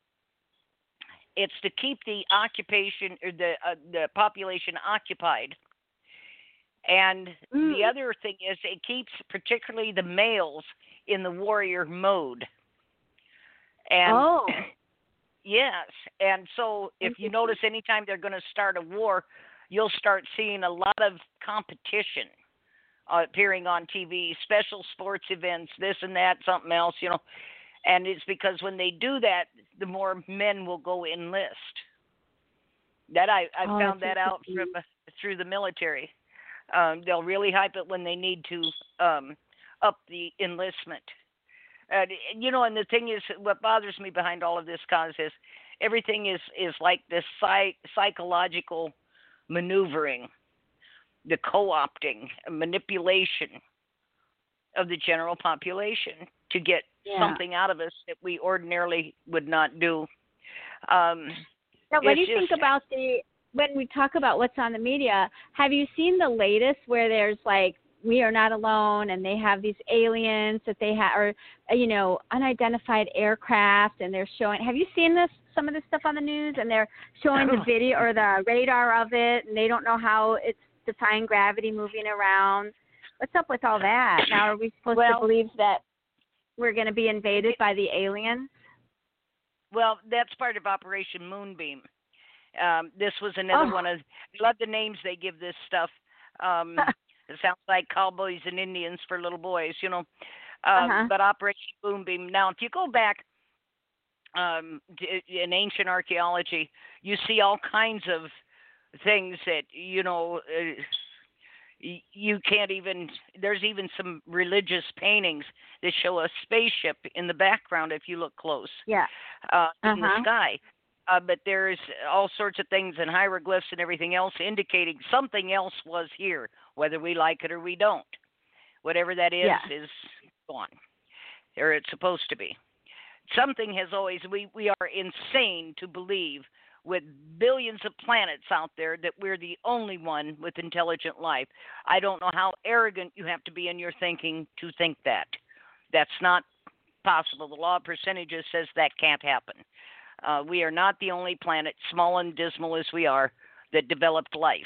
it's to keep the occupation or the uh, the population occupied. And Mm. the other thing is, it keeps particularly the males in the warrior mode. And Oh. yes, and so if you notice, anytime they're going to start a war, you'll start seeing a lot of competition uh, appearing on T V, special sports events, this and that, something else, you know. And it's because when they do that, the more men will go enlist. That I, I Oh, found that out from through the military. Um, they'll really hype it when they need to um, up the enlistment. Uh, you know, and the thing is, what bothers me behind all of this, cause is everything is, is like this psych- psychological maneuvering, the co-opting, manipulation of the general population to get Yeah. something out of us that we ordinarily would not do. Um, Now, when you just, think about the, when we talk about what's on the media, have you seen the latest where there's like, we are not alone, and they have these aliens that they have, or, you know, unidentified aircraft, and they're showing, have you seen this, some of this stuff on the news, and they're showing the video or the radar of it, and they don't know how it's defying gravity moving around? What's up with all that? Now, are we supposed well, to believe that we're going to be invaded by the aliens? Well, that's part of Operation Moonbeam. Um, this was another Oh. one of, I love the names they give this stuff. Um, it sounds like cowboys and Indians for little boys, you know. Um, Uh-huh. But Operation Moonbeam. Now, if you go back um, to, in ancient archaeology, you see all kinds of things that, you know, uh, you can't even, there's even some religious paintings that show a spaceship in the background if you look close. Yeah. Uh, in the Uh-huh. sky. Uh, but there's all sorts of things and hieroglyphs and everything else indicating something else was here, whether we like it or we don't. Whatever that is, Yeah. is gone. Or it's supposed to be. Something has always, we, we are insane to believe with billions of planets out there that we're the only one with intelligent life. I don't know how arrogant you have to be in your thinking to think that. That's not possible. The law of percentages says that can't happen. Uh, we are not the only planet, small and dismal as we are, that developed life.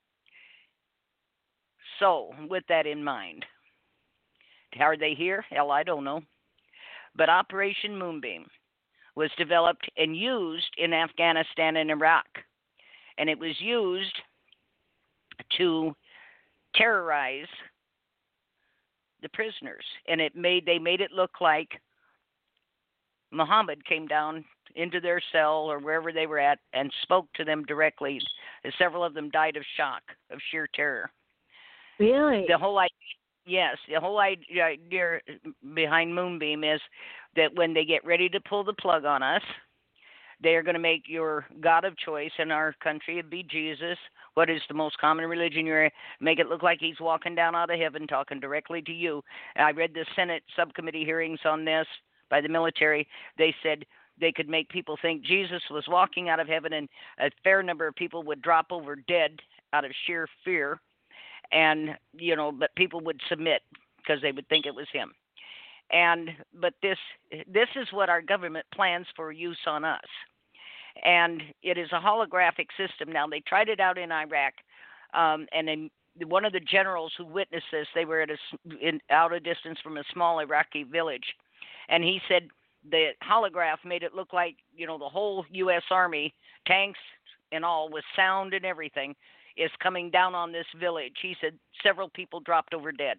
So, with that in mind, are they here? Hell, I don't know. But Operation Moonbeam was developed and used in Afghanistan and Iraq. And it was used to terrorize the prisoners. And it made they made it look like Muhammad came down into their cell or wherever they were at and spoke to them directly. Several of them died of shock, of sheer terror. Really? The whole idea, yes, the whole idea behind Moonbeam is that when they get ready to pull the plug on us, they are going to make your God of choice in our country, it'd be Jesus. What is the most common religion? You're make it look like he's walking down out of heaven, talking directly to you. I read the Senate subcommittee hearings on this by the military. They said they could make people think Jesus was walking out of heaven, and a fair number of people would drop over dead out of sheer fear. And, you know, but people would submit because they would think it was him. And, but this, this is what our government plans for use on us. And it is a holographic system. Now, they tried it out in Iraq, um, and then one of the generals who witnessed this, they were at a, in, out a distance from a small Iraqi village. And he said, the holograph made it look like, you know, the whole U S Army, tanks and all, with sound and everything, is coming down on this village. He said several people dropped over dead.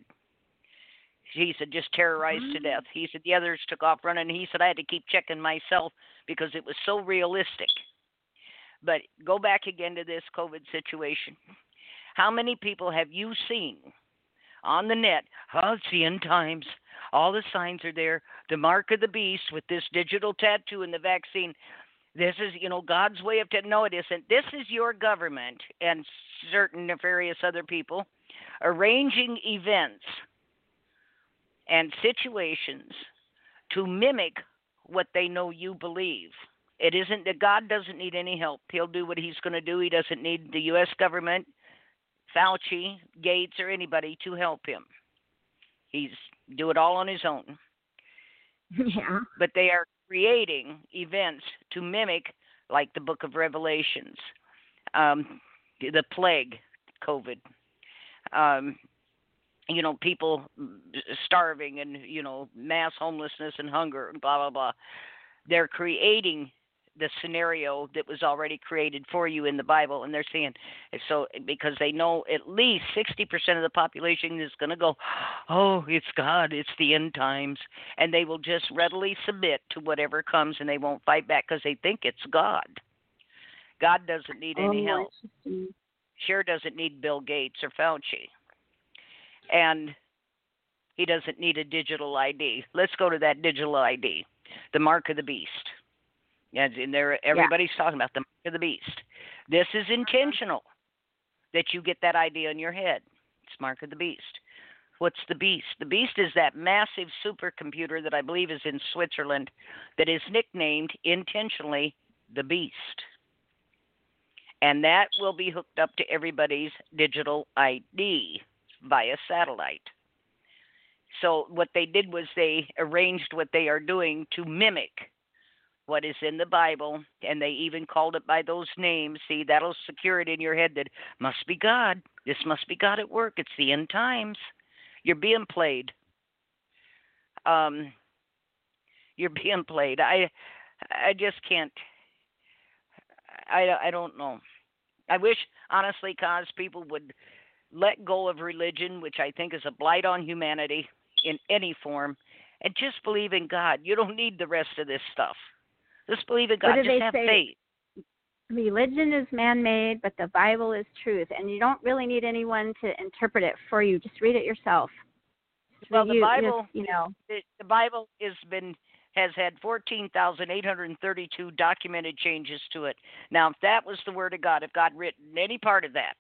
He said just terrorized mm-hmm. to death. He said the others took off running. He said I had to keep checking myself because it was so realistic. But go back again to this COVID situation. How many people have you seen on the net? Oh, it's the end times. All the signs are there. The mark of the beast with this digital tattoo and the vaccine. This is, you know, God's way of... T- no, it isn't. This is your government and certain nefarious other people arranging events and situations to mimic what they know you believe. It isn't that God doesn't need any help. He'll do what he's going to do. He doesn't need the U S government, Fauci, Gates, or anybody to help him. He's do it all on his own. Yeah. But they are creating events to mimic, like the book of Revelations, um, the plague, COVID, um, you know, people starving and, you know, mass homelessness and hunger and blah, blah, blah. They're creating the scenario that was already created for you in the Bible, and they're saying, so because they know at least sixty percent of the population is going to go, oh, it's God, it's the end times, and they will just readily submit to whatever comes, and they won't fight back because they think it's God. God doesn't need any oh, help. Sure doesn't need Bill Gates or Fauci. And he doesn't need a digital I D. Let's go to that digital I D, the mark of the beast. And in there, everybody's yeah. talking about the mark of the beast. This is intentional that you get that idea in your head. It's mark of the beast. What's the beast? The beast is that massive supercomputer that I believe is in Switzerland that is nicknamed intentionally the beast. And that will be hooked up to everybody's digital I D via satellite. So what they did was they arranged what they are doing to mimic what is in the Bible, and they even called it by those names. See, that'll secure it in your head that must be God. This must be God at work. It's the end times. You're being played. Um, you're being played. I, I just can't. I, I don't know. I wish, honestly, cause people would let go of religion, which I think is a blight on humanity in any form, and just believe in God. You don't need the rest of this stuff. Just believe in God. Just have say? faith. Religion is man-made, but the Bible is truth, and you don't really need anyone to interpret it for you. Just read it yourself. Just well, the you, Bible, just, you know, the, the Bible has been has had fourteen thousand eight hundred thirty-two documented changes to it. Now, if that was the Word of God, if God written any part of that,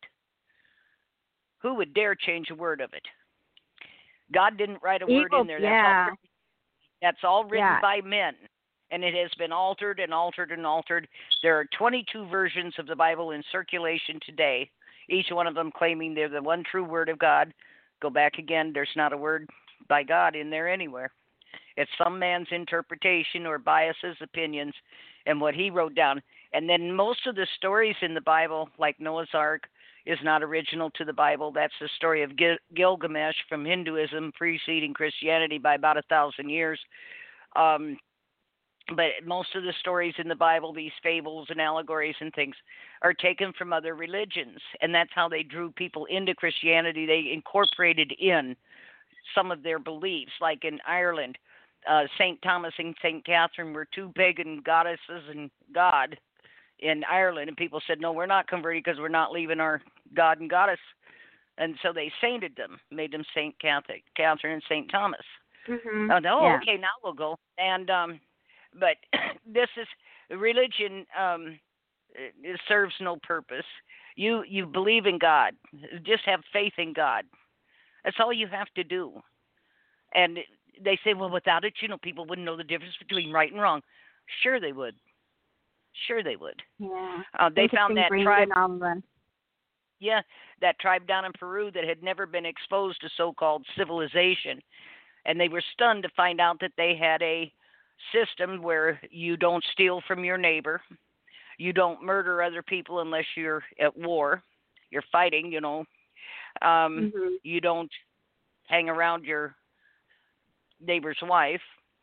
who would dare change a word of it? God didn't write a Evil, word in there. That's yeah. all, that's all written yeah. by men. And it has been altered and altered and altered. There are twenty-two versions of the Bible in circulation today, each one of them claiming they're the one true Word of God. Go back again, there's not a word by God in there anywhere. It's some man's interpretation or biases, opinions, and what he wrote down. And then most of the stories in the Bible, like Noah's Ark, is not original to the Bible. That's the story of Gil- Gilgamesh from Hinduism, preceding Christianity by about a thousand years. Um, But most of the stories in the Bible, these fables and allegories and things, are taken from other religions. And that's how they drew people into Christianity. They incorporated in some of their beliefs. Like in Ireland, uh, Saint Thomas and Saint Catherine were two pagan goddesses and God in Ireland. And people said, no, we're not converting because we're not leaving our God and goddess. And so they sainted them, made them Saint Catherine and Saint Thomas. Mm-hmm. Oh, no, yeah. okay, now we'll go. And... um But this is religion. Um, it serves no purpose. You you believe in God. Just have faith in God. That's all you have to do. And they say, well, without it, you know, people wouldn't know the difference between right and wrong. Sure, they would. Sure, they would. Yeah. Uh, they found that tribe. On yeah, that tribe down in Peru that had never been exposed to so-called civilization, and they were stunned to find out that they had a system where you don't steal from your neighbor, you don't murder other people unless you're at war, you're fighting, you know, um, mm-hmm. you don't hang around your neighbor's wife,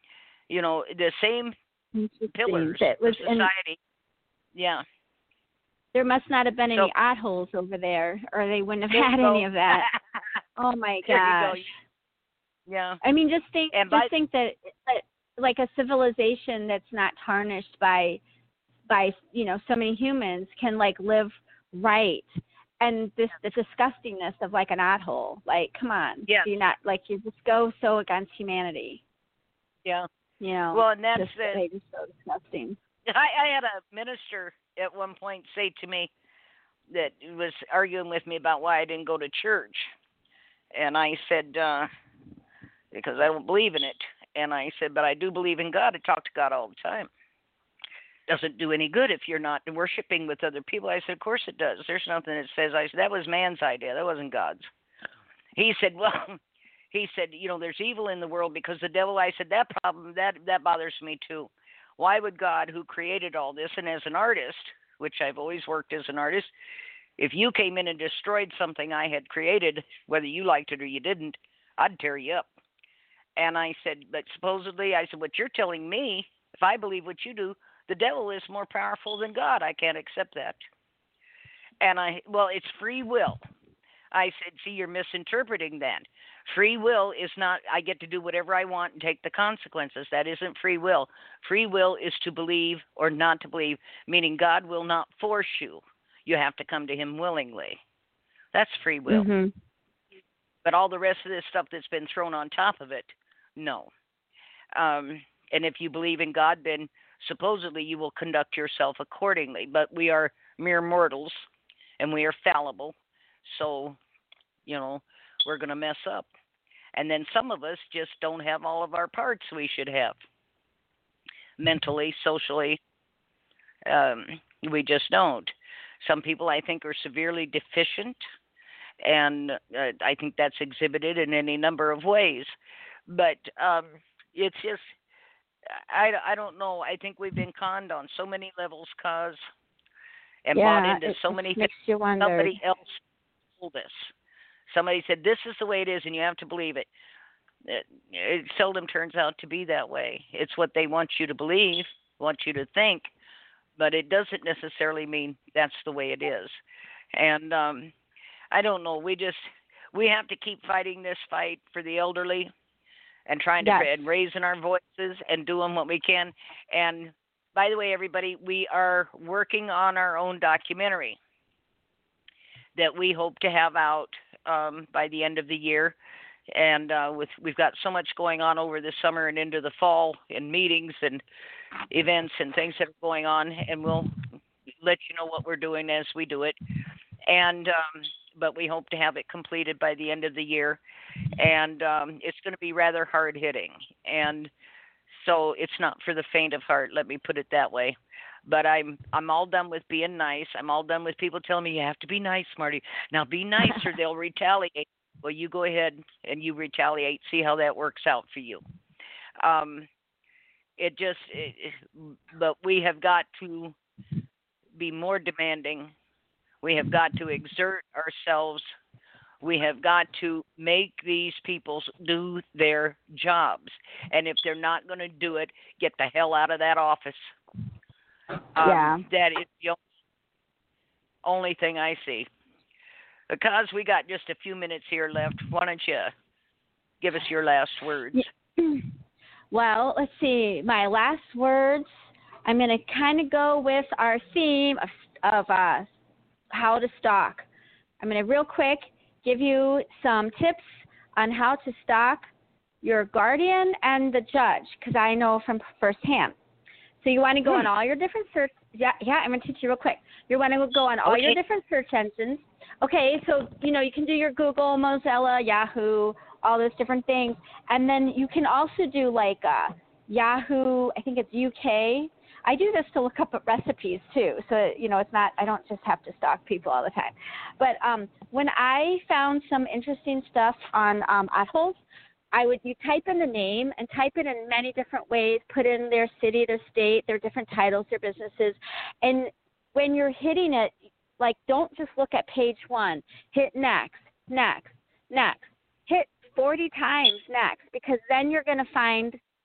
You know, the same pillars That was of society. In, yeah. There must not have been So, any odd holes over there, or they wouldn't have there had you go. any of that. Oh my There gosh. you go. Yeah. I mean, just think, And just by, think that, that, like a civilization that's not tarnished by, by you know, so many humans can like live right, and this the disgustingness of like an odd hole. Like, come on, yeah. do you not like you just go so against humanity? Yeah. You know. Well, and that's just, the, they just so disgusting. I, I had a minister at one point say to me that was arguing with me about why I didn't go to church, and I said uh, because I don't believe in it, and I said, but I do believe in God. I talk to God all the time. Doesn't do any good if you're not worshiping with other people. I said, of course it does. There's nothing that says. I said that was man's idea. That wasn't God's. He said, well, he said, you know, there's evil in the world because the devil. I said that problem that that bothers me too. Why would God, who created all this, and as an artist, which I've always worked as an artist, if you came in and destroyed something I had created, whether you liked it or you didn't, I'd tear you up. And I said, but supposedly, I said, what you're telling me, if I believe what you do, the devil is more powerful than God. I can't accept that. And I, well, it's free will. I said, see, you're misinterpreting that. Free will is not, I get to do whatever I want and take the consequences. That isn't free will. Free will is to believe or not to believe, meaning God will not force you. You have to come to him willingly. That's free will. Mm-hmm. But all the rest of this stuff that's been thrown on top of it, no. Um, and if you believe in God, then supposedly you will conduct yourself accordingly. But we are mere mortals, and we are fallible. So, you know, we're going to mess up. And then some of us just don't have all of our parts we should have. Mentally, socially, um, we just don't. Some people, I think, are severely deficient, and uh, I think that's exhibited in any number of ways. But um, it's just, I, I don't know. I think we've been conned on so many levels, cause, and yeah, bought into it, so it many makes things. you wonder. Somebody else told us. Somebody said, this is the way it is, and you have to believe it. It, it seldom turns out to be that way. It's what they want you to believe, want you to think, but it doesn't necessarily mean that's the way it is. And um, I don't know. We just, we have to keep fighting this fight for the elderly and trying to yes. and raising our voices and doing what we can. And by the way, everybody, we are working on our own documentary that we hope to have out um, by the end of the year. And uh, with we've got so much going on over the summer and into the fall in meetings and events and things that are going on, and we'll let you know what we're doing as we do it. And um, but we hope to have it completed by the end of the year. And um, it's going to be rather hard hitting. And so it's not for the faint of heart, let me put it that way. But I'm I'm all done with being nice. I'm all done with people telling me you have to be nice, Marty. Now be nice or they'll retaliate. Well, you go ahead and you retaliate. See how that works out for you. Um, it just, it, but we have got to be more demanding. We have got to exert ourselves. We have got to make these people do their jobs. And if they're not going to do it, get the hell out of that office. Um, yeah. That is the only thing I see. Because we got just a few minutes here left, why don't you give us your last words? Well, let's see. My last words, I'm going to kind of go with our theme of, of uh, how to stalk. I'm going to real quick give you some tips on how to stalk your guardian and the judge, because I know from firsthand. So you want to go on all your different search. Yeah, yeah. I'm going to teach you real quick. You want to go on all okay. your different search engines. Okay, so you know you can do your Google, Mozilla, Yahoo, all those different things, and then you can also do like uh, Yahoo. I think it's U K. I do this to look up recipes too, so you know it's not. I don't just have to stalk people all the time. But um, when I found some interesting stuff on um, Oddholes, I would you type in the name and type it in many different ways. Put in their city, their state, their different titles, their businesses, and when you're hitting it, like don't just look at page one. Hit next, next, next. Hit forty times next, because then you're going to find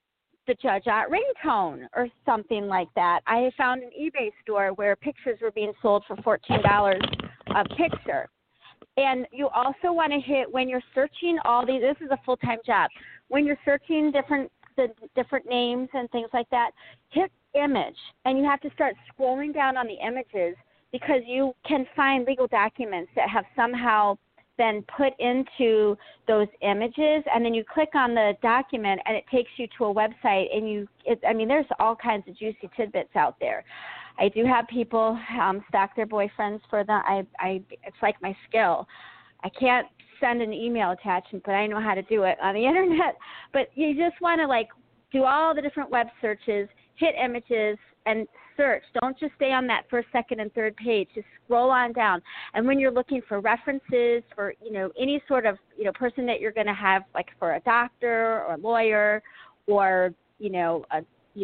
the Judge Ott ringtone or something like that. I found an eBay store where pictures were being sold for fourteen dollars a picture. And you also want to hit, when you're searching all these, this is a full-time job, when you're searching different the different names and things like that, hit image, and you have to start scrolling down on the images because you can find legal documents that have somehow been put into those images, and then you click on the document and it takes you to a website, and you it, I mean, there's all kinds of juicy tidbits out there. I do have people um, stalk their boyfriends for them. I, I, it's like my skill. I can't send an email attachment, but I know how to do it on the internet. But you just want to, like, do all the different web searches, hit images, and search. Don't just stay on that first, second, and third page. Just scroll on down. And when you're looking for references for, you know, any sort of, you know, person that you're going to have, like for a doctor or a lawyer or, you know, a,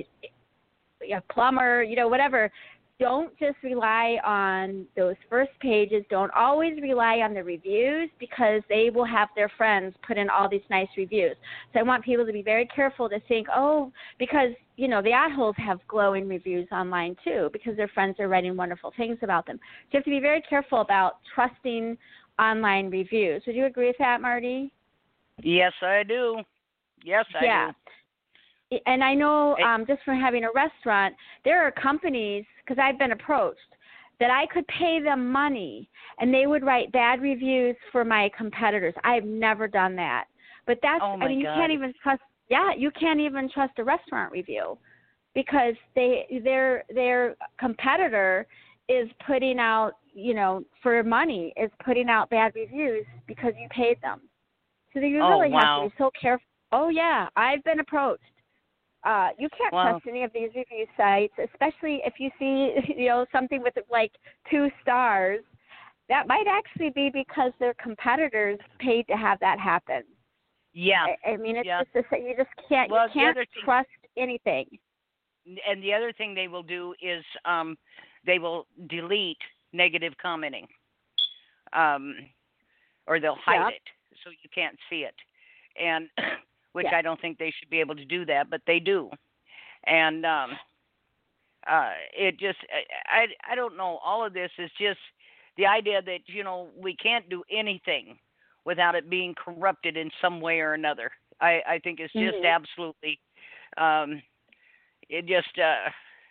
a plumber, you know, whatever, don't just rely on those first pages. Don't always rely on the reviews because they will have their friends put in all these nice reviews. So I want people to be very careful to think, oh, because, you know, the assholes have glowing reviews online too because their friends are writing wonderful things about them. So you have to be very careful about trusting online reviews. Would you agree with that, Marty? Yes, I do. Yes, I yeah. do. And I know um, just from having a restaurant, there are companies, because I've been approached, that I could pay them money and they would write bad reviews for my competitors. I've never done that. But that's, oh my I mean, you God. can't even trust, yeah, you can't even trust a restaurant review because they their their competitor is putting out, you know, for money, is putting out bad reviews because you paid them. So you oh, really wow. have to be so careful. Oh, yeah, I've been approached. Uh, you can't wow. trust any of these review sites, especially if you see, you know, something with like two stars. That might actually be because their competitors paid to have that happen. Yeah. I, I mean, it's yeah. just a, you just can't well, you can't thing, trust anything. And the other thing they will do is um, they will delete negative commenting, um, or they'll hide yep. it so you can't see it, and. which yeah. I don't think they should be able to do that, but they do. And um, uh, it just, I, I, I don't know, all of this is just the idea that, you know, we can't do anything without it being corrupted in some way or another. I, I think it's just mm-hmm. absolutely, um, it just, uh,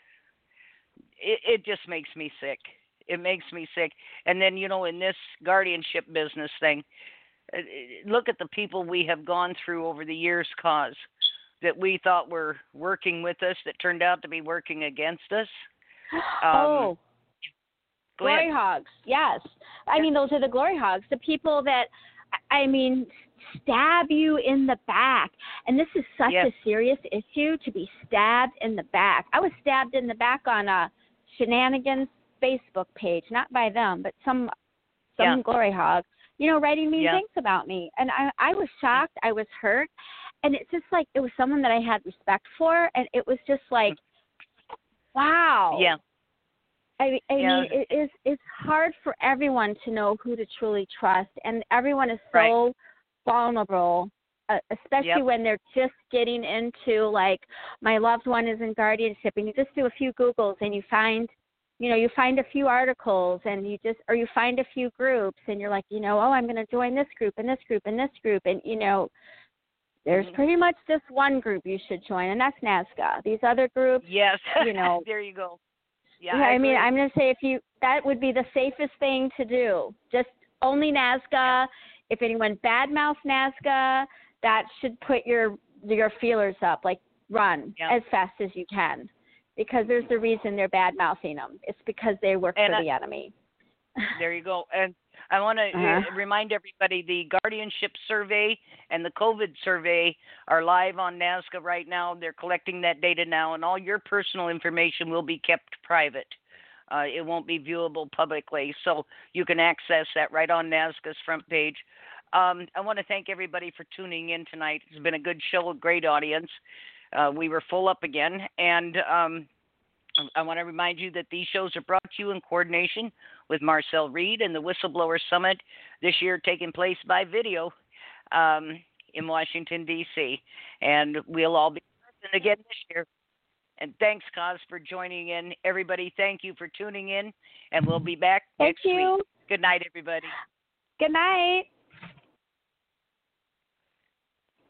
it, it just makes me sick. It makes me sick. And then, you know, in this guardianship business thing, look at the people we have gone through over the years, cause that we thought were working with us that turned out to be working against us. Um, oh, glory ahead. hogs. Yes. I mean, those are the glory hogs, the people that, I mean, stab you in the back. And this is such yes. a serious issue to be stabbed in the back. I was stabbed in the back on a Shenanigans Facebook page, not by them, but some some yeah. glory hog. You know, writing mean yeah. things about me. And I, I was shocked. I was hurt. And it's just like, it was someone that I had respect for. And it was just like, wow. Yeah. I, I yeah. mean, it is, it's hard for everyone to know who to truly trust. And everyone is so right. vulnerable, uh, especially yep. when they're just getting into, like, my loved one is in guardianship. And you just do a few Googles and you find, you know, you find a few articles and you just, or you find a few groups and you're like, you know, oh, I'm going to join this group and this group and this group. And, you know, there's mm-hmm. pretty much just one group you should join, and that's NASCA. These other groups, yes. you know. there you go. Yeah, yeah I, I mean, agree. I'm going to say if you, that would be the safest thing to do. Just only NASCA. Yeah. If anyone badmouths NASCA, that should put your, your feelers up, like run yeah. as fast as you can. Because there's a reason they're bad-mouthing them. It's because they work and for I, the enemy. There you go. And I want to uh-huh. remind everybody the guardianship survey and the COVID survey are live on NASCA right now. They're collecting that data now, and all your personal information will be kept private. Uh, it won't be viewable publicly, so you can access that right on NASCA's front page. Um, I want to thank everybody for tuning in tonight. It's been a good show, a great audience. Uh, we were full up again, and um, I want to remind you that these shows are brought to you in coordination with Marcel Reed and the Whistleblower Summit this year, taking place by video um, in Washington, D C, and we'll all be and again this year. And thanks, Cause, for joining in. Everybody, thank you for tuning in, and we'll be back Thank next you. week. Good night, everybody. Good night.